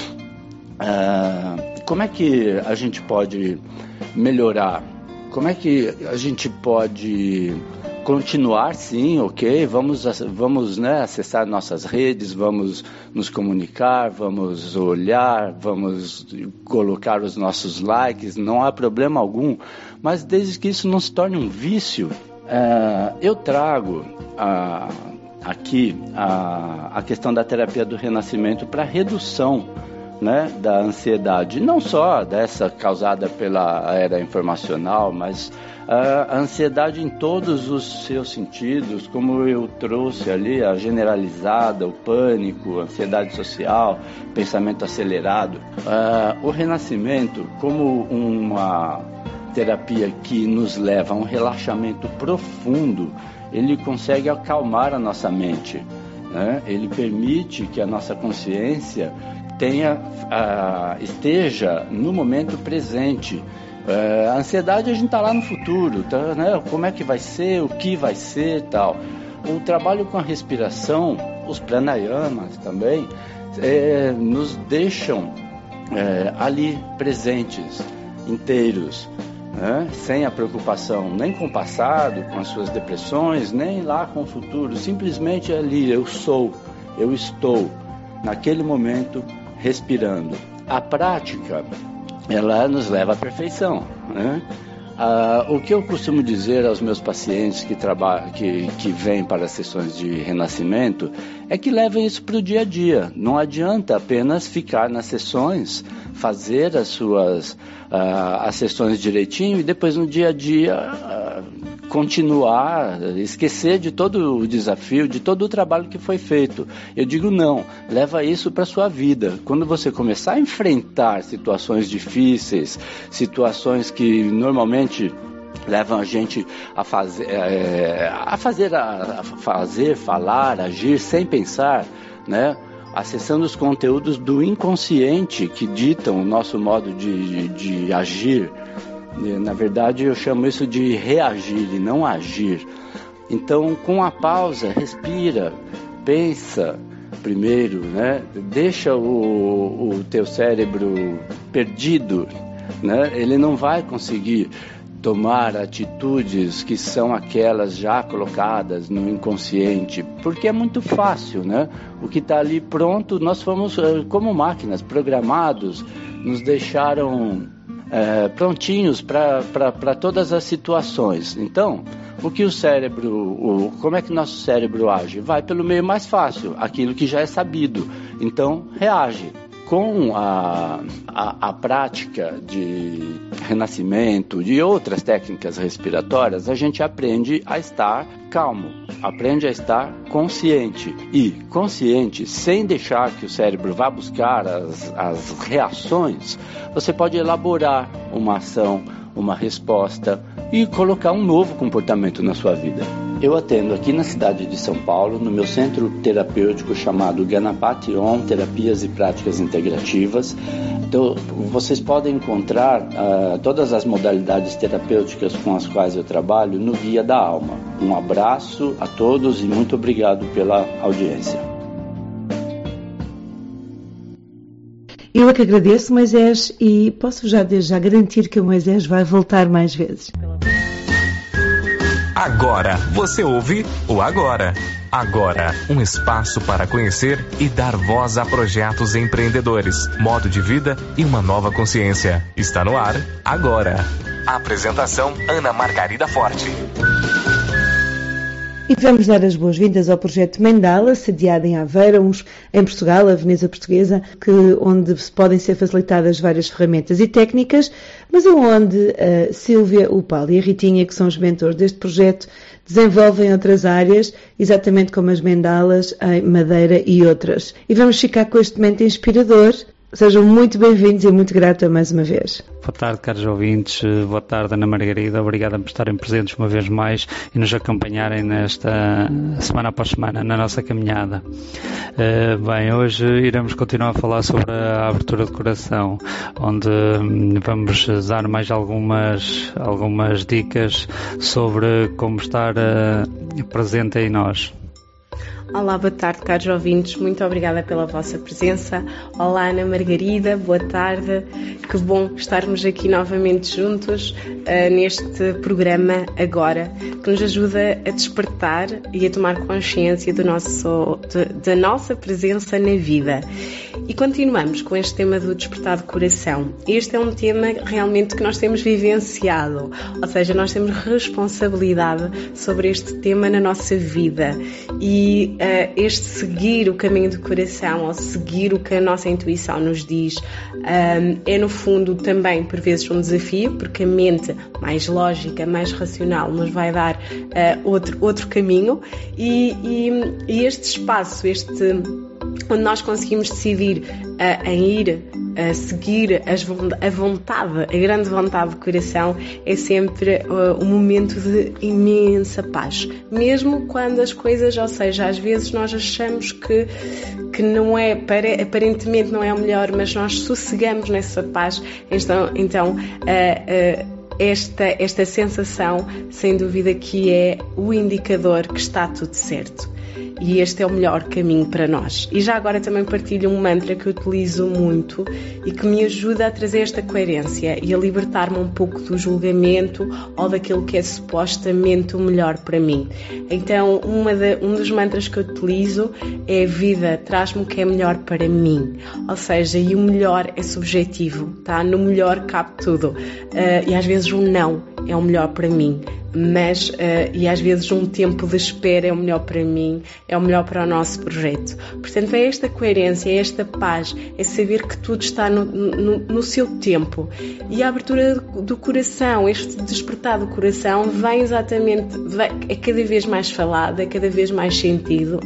Como é que a gente pode melhorar? Como é que a gente pode continuar? Sim, ok, vamos né, acessar nossas redes, vamos nos comunicar, vamos olhar, vamos colocar os nossos likes, não há problema algum, mas desde que isso não se torne um vício. Eu trago aqui a questão da terapia do renascimento para redução, né, da ansiedade, não só dessa causada pela era informacional, mas a ansiedade em todos os seus sentidos, como eu trouxe ali, a generalizada, o pânico, a ansiedade social, pensamento acelerado. O renascimento, como uma terapia que nos leva a um relaxamento profundo, ele consegue acalmar a nossa mente, né? Ele permite que a nossa consciência esteja no momento presente. A ansiedade, a gente está lá no futuro, tá, né? Como é que vai ser, o que vai ser, tal. O trabalho com a respiração, os pranayamas também, nos deixam ali presentes, inteiros, né? Sem a preocupação nem com o passado, com as suas depressões, nem lá com o futuro. Simplesmente ali, eu estou naquele momento respirando. A prática, ela nos leva à perfeição, né? O que eu costumo dizer aos meus pacientes que vêm para as sessões de renascimento é que levem isso para o dia a dia. Não adianta apenas ficar nas sessões, fazer as sessões direitinho e depois no dia a dia continuar, esquecer de todo o desafio, de todo o trabalho que foi feito. Eu digo não, leva isso para a sua vida. Quando você começar a enfrentar situações difíceis, situações que normalmente levam a gente a falar, agir sem pensar, né? Acessando os conteúdos do inconsciente que ditam o nosso modo de agir. Na verdade, eu chamo isso de reagir e não agir. Então, com a pausa, respira, pensa primeiro, né? Deixa o teu cérebro perdido, né? Ele não vai conseguir tomar atitudes que são aquelas já colocadas no inconsciente, porque é muito fácil, né? O que está ali pronto, nós fomos como máquinas, programados, nos deixaram prontinhos para todas as situações. Então, como é que nosso cérebro age? Vai pelo meio mais fácil, aquilo que já é sabido. Então, reage. Com a prática de renascimento, de outras técnicas respiratórias, a gente aprende a estar calmo, aprende a estar consciente. E consciente, sem deixar que o cérebro vá buscar as reações, você pode elaborar uma ação, uma resposta e colocar um novo comportamento na sua vida. Eu atendo aqui na cidade de São Paulo, no meu centro terapêutico chamado Ganapati Om, Terapias e Práticas Integrativas. Então, vocês podem encontrar todas as modalidades terapêuticas com as quais eu trabalho no Guia da Alma. Um abraço a todos e muito obrigado pela audiência. Eu é que agradeço, Moisés, e posso já desde já garantir que o Moisés vai voltar mais vezes. Agora você ouve o Agora. Agora, um espaço para conhecer e dar voz a projetos empreendedores, modo de vida e uma nova consciência. Está no ar, agora. Apresentação, Ana Margarida Forte. E vamos dar as boas-vindas ao projeto Mandala, sediado em Aveiro, em Portugal, a Veneza Portuguesa, onde podem ser facilitadas várias ferramentas e técnicas, mas onde a Sílvia, o Paulo e a Ritinha, que são os mentores deste projeto, desenvolvem outras áreas, exatamente como as mandalas em Madeira e outras. E vamos ficar com este momento inspirador Sejam muito bem-vindos e muito grata mais uma vez. Boa tarde, caros ouvintes. Boa tarde, Ana Margarida. Obrigada por estarem presentes uma vez mais e nos acompanharem nesta semana após semana, na nossa caminhada. Bem, hoje iremos continuar a falar sobre a abertura de coração, onde vamos dar mais algumas dicas sobre como estar presente em nós. Olá, boa tarde, caros ouvintes. Muito obrigada pela vossa presença. Olá, Ana Margarida, boa tarde. Que bom estarmos aqui novamente juntos neste programa agora, que nos ajuda a despertar e a tomar consciência da nossa presença na vida. E continuamos com este tema do despertar do coração. Este é um tema realmente que nós temos vivenciado, ou seja, nós temos responsabilidade sobre este tema na nossa vida. E este seguir o caminho do coração, ou seguir o que a nossa intuição nos diz, é no fundo também por vezes um desafio, porque a mente mais lógica, mais racional nos vai dar outro caminho, e este espaço, onde nós conseguimos decidir em ir a seguir a vontade, a grande vontade do coração, é sempre um momento de imensa paz. Mesmo quando as coisas, ou seja, às vezes nós achamos que não é, aparentemente não é o melhor, mas nós sossegamos nessa paz, então esta sensação, sem dúvida, que é o indicador que está tudo certo. E este é o melhor caminho para nós. E já agora também partilho um mantra que eu utilizo muito e que me ajuda a trazer esta coerência e a libertar-me um pouco do julgamento ou daquilo que é supostamente o melhor para mim. Então, um dos mantras que eu utilizo é: vida, traz-me o que é melhor para mim. Ou seja, e o melhor é subjetivo, tá? No melhor cabe tudo. E às vezes um não é o melhor para mim. Mas, e às vezes um tempo de espera é o melhor para mim, é o melhor para o nosso projeto. Portanto, é esta coerência, é esta paz, é saber que tudo está no seu tempo. E a abertura do coração, este despertar do coração, é cada vez mais falado, é cada vez mais sentido.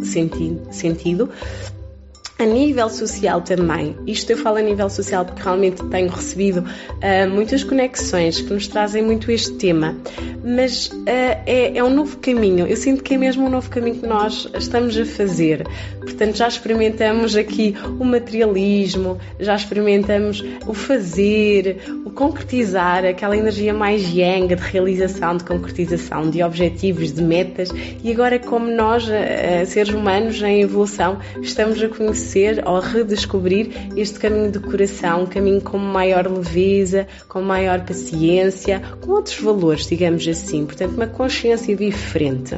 A nível social também, isto eu falo a nível social porque realmente tenho recebido muitas conexões que nos trazem muito este tema, mas é um novo caminho, eu sinto que é mesmo um novo caminho que nós estamos a fazer. Portanto, já experimentamos aqui o materialismo, já experimentamos o fazer, o concretizar, aquela energia mais yang de realização, de concretização, de objetivos, de metas, e agora como nós, seres humanos em evolução, estamos a conhecer ou a redescobrir este caminho do coração, um caminho com maior leveza, com maior paciência, com outros valores, digamos assim, portanto uma consciência diferente.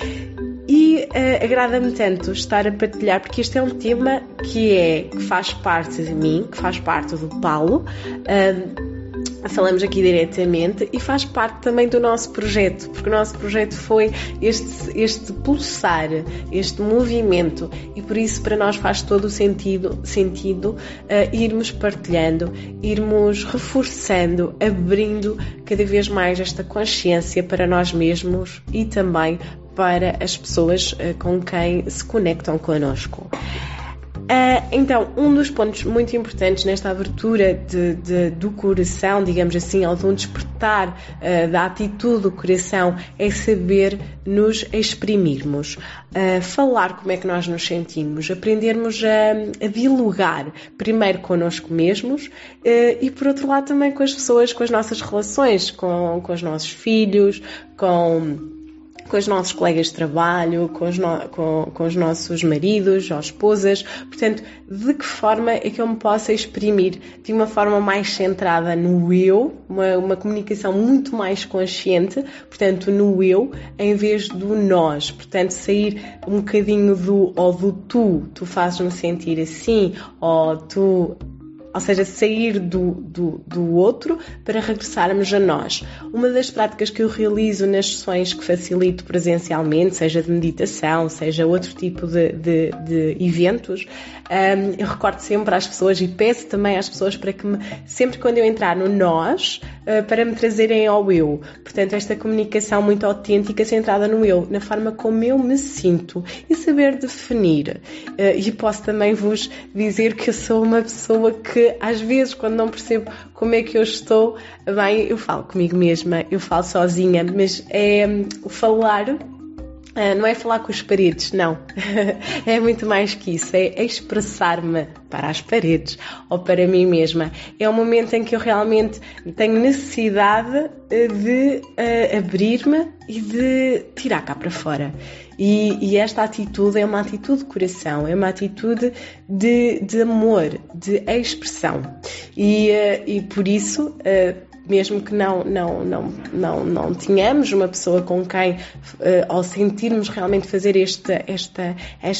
E agrada-me tanto estar a partilhar, porque este é um tema que faz parte de mim, que faz parte do Paulo, falamos aqui diretamente, e faz parte também do nosso projeto, porque o nosso projeto foi este pulsar, este movimento, e por isso para nós faz todo o sentido irmos partilhando, irmos reforçando, abrindo cada vez mais esta consciência para nós mesmos e também para as pessoas com quem se conectam connosco. Então, um dos pontos muito importantes nesta abertura do coração, digamos assim, ou de um despertar da atitude do coração, é saber nos exprimirmos, falar como é que nós nos sentimos, aprendermos a dialogar, primeiro connosco mesmos e, por outro lado, também com as pessoas, com as nossas relações, com os nossos filhos, com os nossos colegas de trabalho, com os nossos maridos ou esposas. Portanto, de que forma é que eu me posso exprimir de uma forma mais centrada no eu, uma comunicação muito mais consciente, portanto, no eu, em vez do nós. Portanto, sair um bocadinho do tu fazes-me sentir assim, ou seja, sair do outro para regressarmos a nós. Uma das práticas que eu realizo nas sessões que facilito presencialmente, seja de meditação, seja outro tipo de eventos, eu recordo sempre às pessoas e peço também às pessoas para que sempre quando eu entrar no nós, para me trazerem ao eu. Portanto, esta comunicação muito autêntica, centrada no eu, na forma como eu me sinto e saber definir. E posso também vos dizer que eu sou uma pessoa que, às vezes, quando não percebo como é que eu estou, bem, eu falo comigo mesma, eu falo sozinha, mas é o falar. Não é falar com as paredes, não. É muito mais que isso. É expressar-me para as paredes ou para mim mesma. É um momento em que eu realmente tenho necessidade de abrir-me e de tirar cá para fora. E esta atitude é uma atitude de coração, é uma atitude de amor, de expressão. E por isso... mesmo que não tenhamos uma pessoa com quem, ao sentirmos realmente fazer esta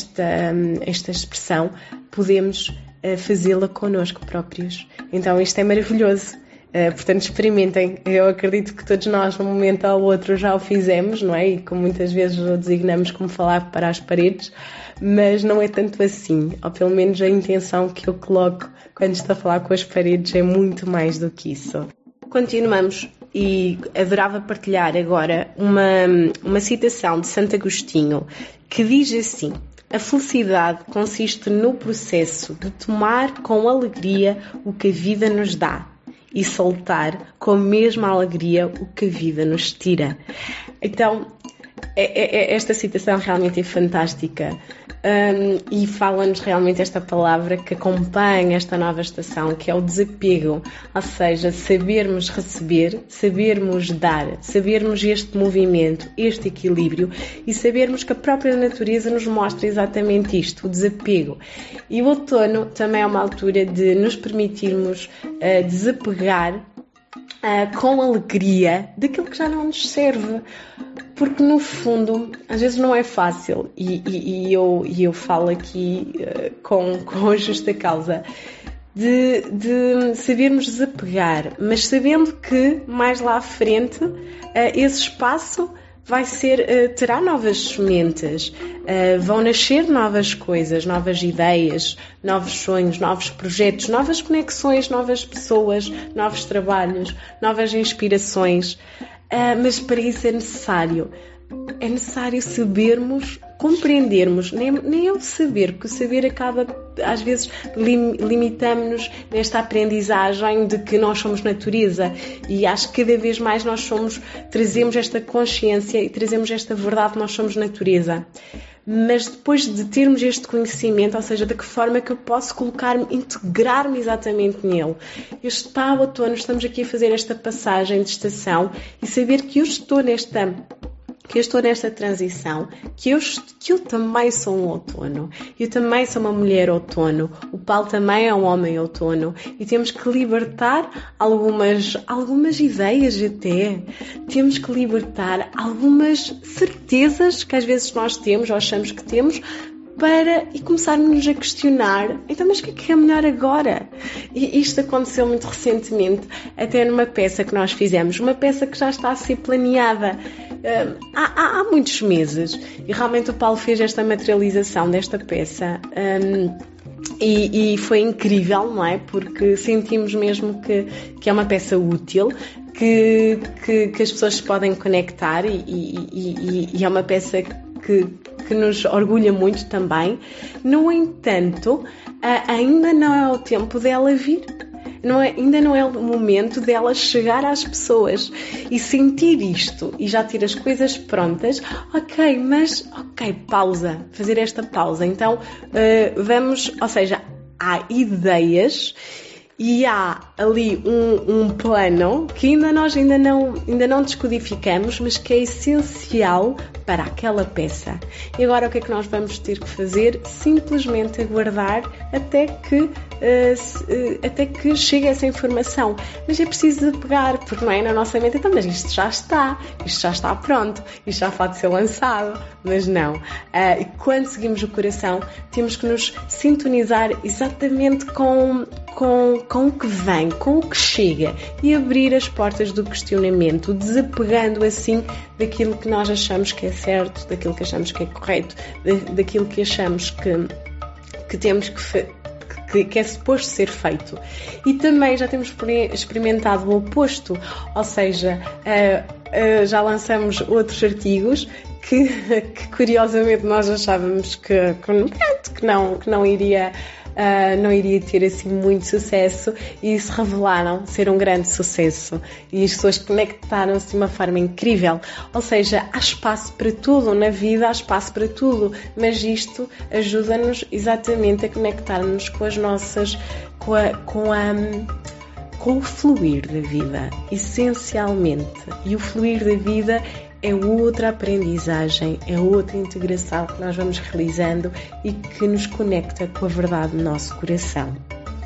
expressão, podemos fazê-la connosco próprios. Então isto é maravilhoso. Portanto, experimentem. Eu acredito que todos nós, num momento ou outro, já o fizemos, não é? E como muitas vezes o designamos como falar para as paredes, mas não é tanto assim. Ou pelo menos a intenção que eu coloco quando estou a falar com as paredes é muito mais do que isso. Continuamos e adorava partilhar agora uma citação de Santo Agostinho que diz assim: a felicidade consiste no processo de tomar com alegria o que a vida nos dá e soltar com a mesma alegria o que a vida nos tira. Então, esta citação realmente é fantástica. E fala-nos realmente esta palavra que acompanha esta nova estação, que é o desapego, ou seja, sabermos receber, sabermos dar, sabermos este movimento, este equilíbrio e sabermos que a própria natureza nos mostra exatamente isto, o desapego. E o outono também é uma altura de nos permitirmos desapegar com alegria daquilo que já não nos serve. Porque no fundo, às vezes não é fácil, e eu falo aqui com justa causa, de sabermos desapegar, mas sabendo que mais lá à frente esse espaço vai ser, terá novas sementes, vão nascer novas coisas, novas ideias, novos sonhos, novos projetos, novas conexões, novas pessoas, novos trabalhos, novas inspirações. Mas para isso é necessário sabermos, compreendermos, nem é o saber, porque o saber acaba, às vezes, limitamos-nos nesta aprendizagem de que nós somos natureza, e acho que cada vez mais trazemos esta consciência e trazemos esta verdade, nós somos natureza. Mas depois de termos este conhecimento, ou seja, de que forma é que eu posso colocar-me, integrar-me exatamente nele. Ao outono, estamos aqui a fazer esta passagem de estação e saber que eu estou nesta transição, que eu também sou um outono, eu também sou uma mulher outono, o Paulo também é um homem outono, e temos que libertar algumas ideias até, temos que libertar algumas certezas que às vezes nós temos ou achamos que temos, e começarmos a questionar, então, mas o que é melhor agora? E isto aconteceu muito recentemente, até numa peça que nós fizemos, uma peça que já está a ser planeada há muitos meses, e realmente o Paulo fez esta materialização desta peça, e foi incrível, não é? Porque sentimos mesmo que é uma peça útil, que as pessoas se podem conectar, e é uma peça que nos orgulha muito também. No entanto, ainda não é o tempo dela vir. Ainda não é o momento dela chegar às pessoas e sentir isto e já ter as coisas prontas. Pausa, fazer esta pausa. Então, ou seja, há ideias e há ali um plano que ainda não descodificamos, mas que é essencial para aquela peça. E agora o que é que nós vamos ter que fazer? Simplesmente aguardar até que chegue essa informação. Mas é preciso pegar, porque não é na nossa mente, então, mas isto já está pronto, isto já pode ser lançado, mas não. E quando seguimos o coração, temos que nos sintonizar exatamente com o que vem, com o que chega, e abrir as portas do questionamento, desapegando assim daquilo que nós achamos que é certo, daquilo que achamos que é correto, daquilo que achamos que temos que que é suposto ser feito. E também já temos experimentado o oposto, ou seja, já lançamos outros artigos que curiosamente nós achávamos que não iria ter assim muito sucesso, e se revelaram ser um grande sucesso, e as pessoas conectaram-se de uma forma incrível. Ou seja, há espaço para tudo na vida, há espaço para tudo, mas isto ajuda-nos exatamente a conectar-nos com as nossas, com o fluir da vida, essencialmente. E o fluir da vida é outra aprendizagem, é outra integração que nós vamos realizando e que nos conecta com a verdade do nosso coração.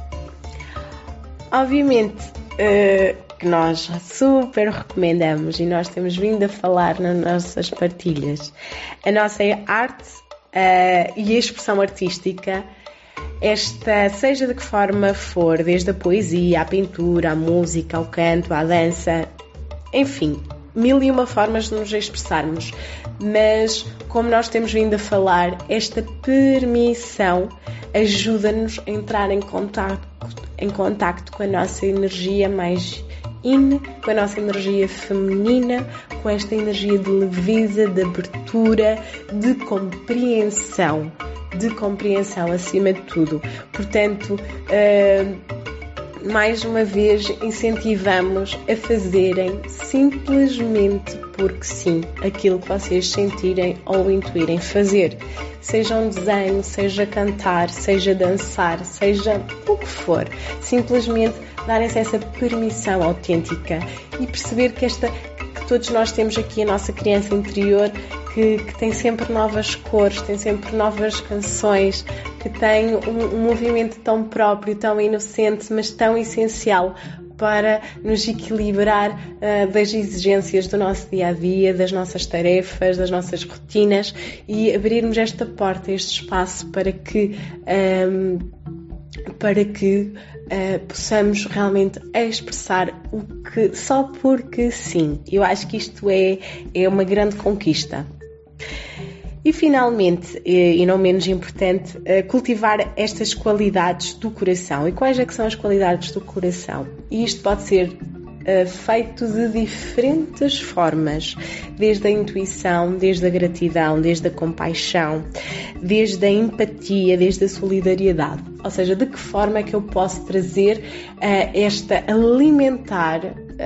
Obviamente que nós super recomendamos, e nós temos vindo a falar nas nossas partilhas, a nossa arte e a expressão artística, seja de que forma for, desde a poesia, à pintura, à música, ao canto, à dança, enfim, 1001 formas de nos expressarmos, mas como nós temos vindo a falar, esta permissão ajuda-nos a entrar em contacto com a nossa energia mais com a nossa energia feminina, com esta energia de leveza, de abertura, de compreensão acima de tudo. Portanto, mais uma vez incentivamos a fazerem simplesmente porque sim, aquilo que vocês sentirem ou intuírem fazer. Seja um desenho, seja cantar, seja dançar, seja o que for. Simplesmente darem-se essa permissão autêntica e perceber que todos nós temos aqui a nossa criança interior que tem sempre novas cores, tem sempre novas canções, que tem um movimento tão próprio, tão inocente, mas tão essencial para nos equilibrar das exigências do nosso dia-a-dia, das nossas tarefas, das nossas rotinas, e abrirmos esta porta, este espaço para que possamos realmente expressar o que só porque sim. Eu acho que isto é uma grande conquista. E finalmente, e não menos importante, cultivar estas qualidades do coração. E quais é que são as qualidades do coração? E isto pode ser feito de diferentes formas, desde a intuição, desde a gratidão, desde a compaixão, desde a empatia, desde a solidariedade. Ou seja, de que forma é que eu posso trazer alimentar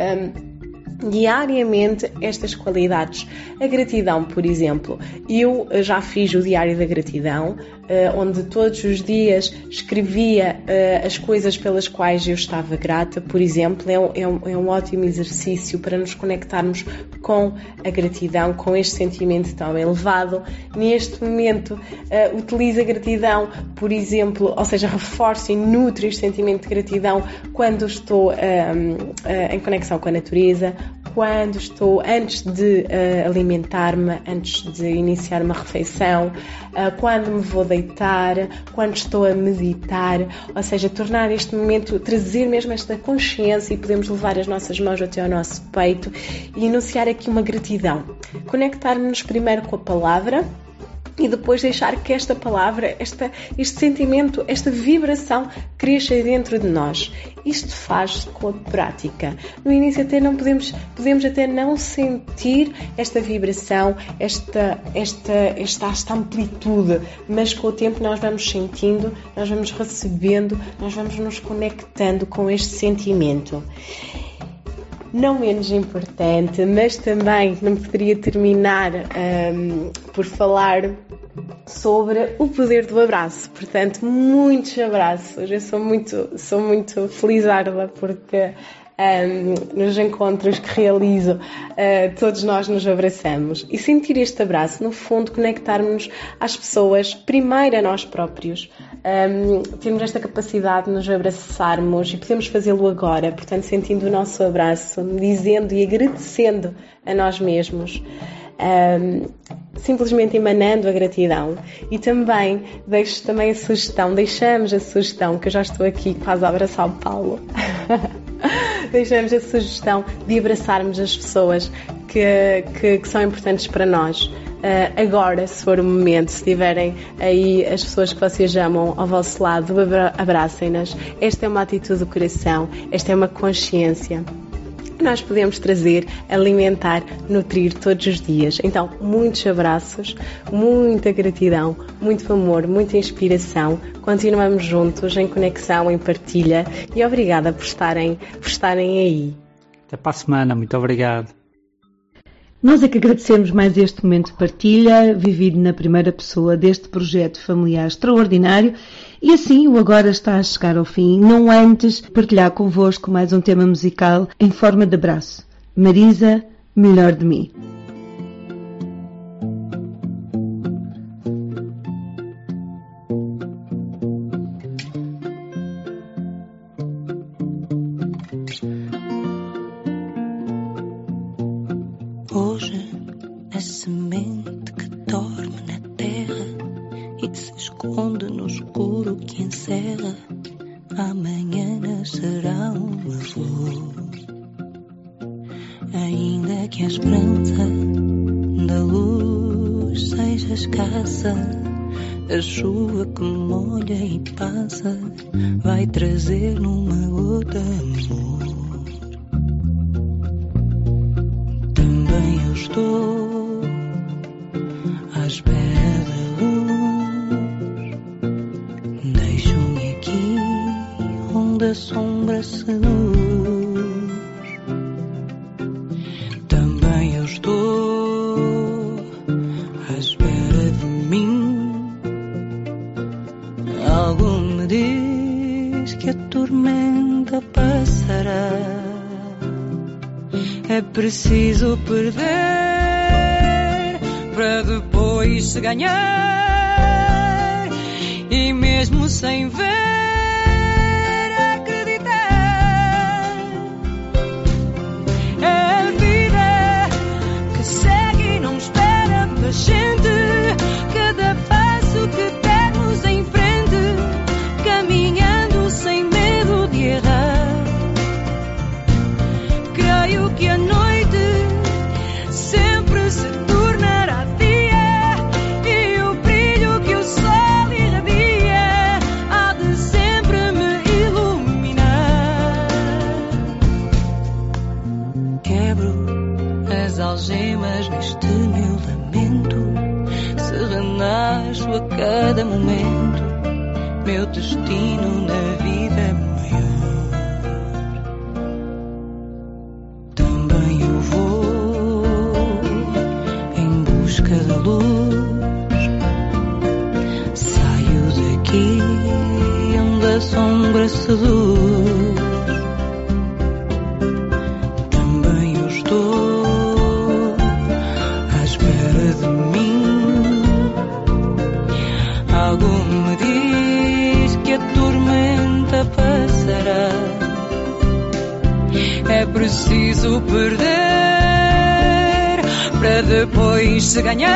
diariamente estas qualidades. A gratidão, por exemplo, eu já fiz o diário da gratidão, onde todos os dias escrevia as coisas pelas quais eu estava grata. Por exemplo, é um ótimo exercício para nos conectarmos com a gratidão, com este sentimento tão elevado. Neste momento, utilizo a gratidão, por exemplo, ou seja, reforço e nutro este sentimento de gratidão quando estou em conexão com a natureza, quando estou antes de alimentar-me, antes de iniciar uma refeição, quando me vou deitar, quando estou a meditar, ou seja, tornar este momento, trazer mesmo esta consciência, e podemos levar as nossas mãos até ao nosso peito e enunciar aqui uma gratidão. Conectar-nos primeiro com a palavra e depois deixar que esta palavra, este sentimento, esta vibração cresça dentro de nós. Isto faz-se com a prática. No início até não podemos até não sentir esta vibração, esta amplitude, mas com o tempo nós vamos sentindo, nós vamos recebendo, nós vamos nos conectando com este sentimento. Não menos importante, mas também não poderia terminar por falar sobre o poder do abraço. Portanto, muitos abraços. Eu sou muito felizarda porque nos encontros que realizo, todos nós nos abraçamos. E sentir este abraço, no fundo, conectarmos às pessoas, primeiro a nós próprios. Temos esta capacidade de nos abraçarmos e podemos fazê-lo agora, portanto, sentindo o nosso abraço, dizendo e agradecendo a nós mesmos. Simplesmente emanando a gratidão. E também deixamos a sugestão, que eu já estou aqui quase a abraçar o Paulo. Deixamos a sugestão de abraçarmos as pessoas que são importantes para nós. agora, se for o momento, se tiverem aí as pessoas que vocês amam ao vosso lado, abracem-nas. Esta é uma atitude do coração, esta é uma consciência que nós podemos trazer, alimentar, nutrir todos os dias. Então, muitos abraços, muita gratidão, muito amor, muita inspiração. Continuamos juntos, em conexão, em partilha, e obrigada por estarem aí. Até para a semana, muito obrigado. Nós é que agradecemos mais este momento de partilha, vivido na primeira pessoa deste projeto familiar extraordinário, e assim o Agora está a chegar ao fim, não antes partilhar convosco mais um tema musical em forma de abraço. Marisa, Melhor de Mim. Hoje a semente que dorme na terra e se esconde no escuro que encerra, amanhã nascerá uma flor. Ainda que a esperança da luz seja escassa, a chuva que molha e passa vai trazer numa gota amor. Também eu estou à espera da luz. Deixo-me aqui onde a sombra seduz. Também eu estou à espera de mim. Algo me diz que a tormenta passará. É preciso perder para depois se ganhar, e mesmo sem ver, acreditar. É a vida que segue e não espera pela gente. Cada passo que dermos em frente, caminhando sem medo de errar. Creio que a noite sempre se tornará dia, e o brilho que o sol irradia há de sempre me iluminar. Quebro as algemas neste meu lamento, se renasço a cada momento, meu destino na vida é maior. Da luz, saio daqui onde a sombra seduz. Também eu estou à espera de mim. Algo me diz que a tormenta passará. É preciso perder para depois se ganhar,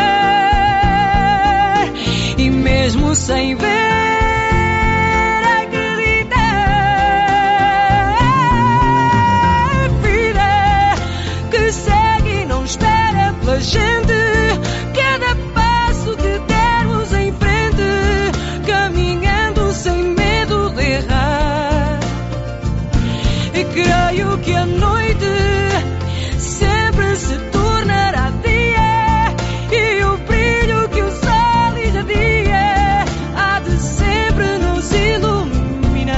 e mesmo sem ver, acreditar. Vida que segue e não espera pela gente. Cada passo que dermos em frente, caminhando sem medo de errar. E creio que a noite sempre se tornará dia, e o brilho que o sol irradia há de sempre nos iluminar.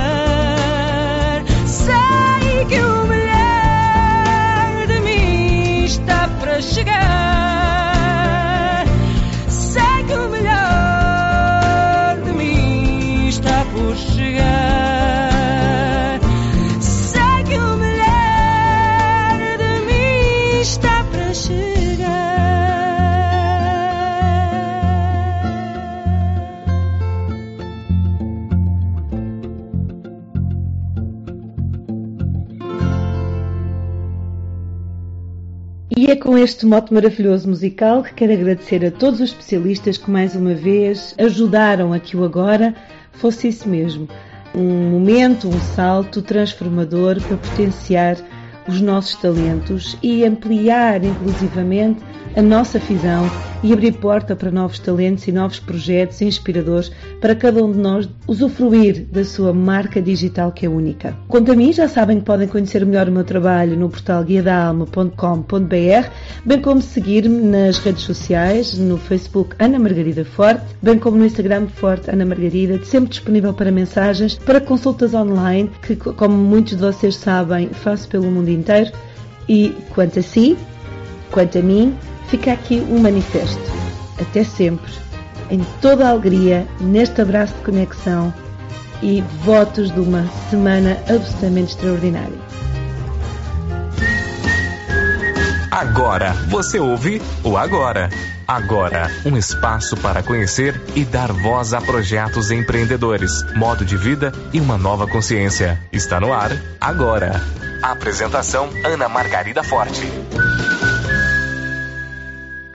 Sei que o melhor de mim está para chegar. Sei que o melhor de mim está por chegar. E é com este mote maravilhoso musical que quero agradecer a todos os especialistas que mais uma vez ajudaram a que o Agora fosse isso mesmo. Um momento, um salto transformador para potenciar os nossos talentos e ampliar inclusivamente a nossa visão e abrir porta para novos talentos e novos projetos inspiradores para cada um de nós usufruir da sua marca digital que é única. Quanto a mim, já sabem que podem conhecer melhor o meu trabalho no portal guiadaalma.com.br, bem como seguir-me nas redes sociais, no Facebook Ana Margarida Forte, bem como no Instagram Forte Ana Margarida, sempre disponível para mensagens, para consultas online, que, como muitos de vocês sabem, faço pelo mundo inteiro. E quanto a si, quanto a mim, fica aqui um manifesto. Até sempre, em toda a alegria, neste abraço de conexão e votos de uma semana absolutamente extraordinária. Agora você ouve o Agora. Agora, um espaço para conhecer e dar voz a projetos empreendedores, modo de vida e uma nova consciência. Está no ar, agora. Apresentação Ana Margarida Forte.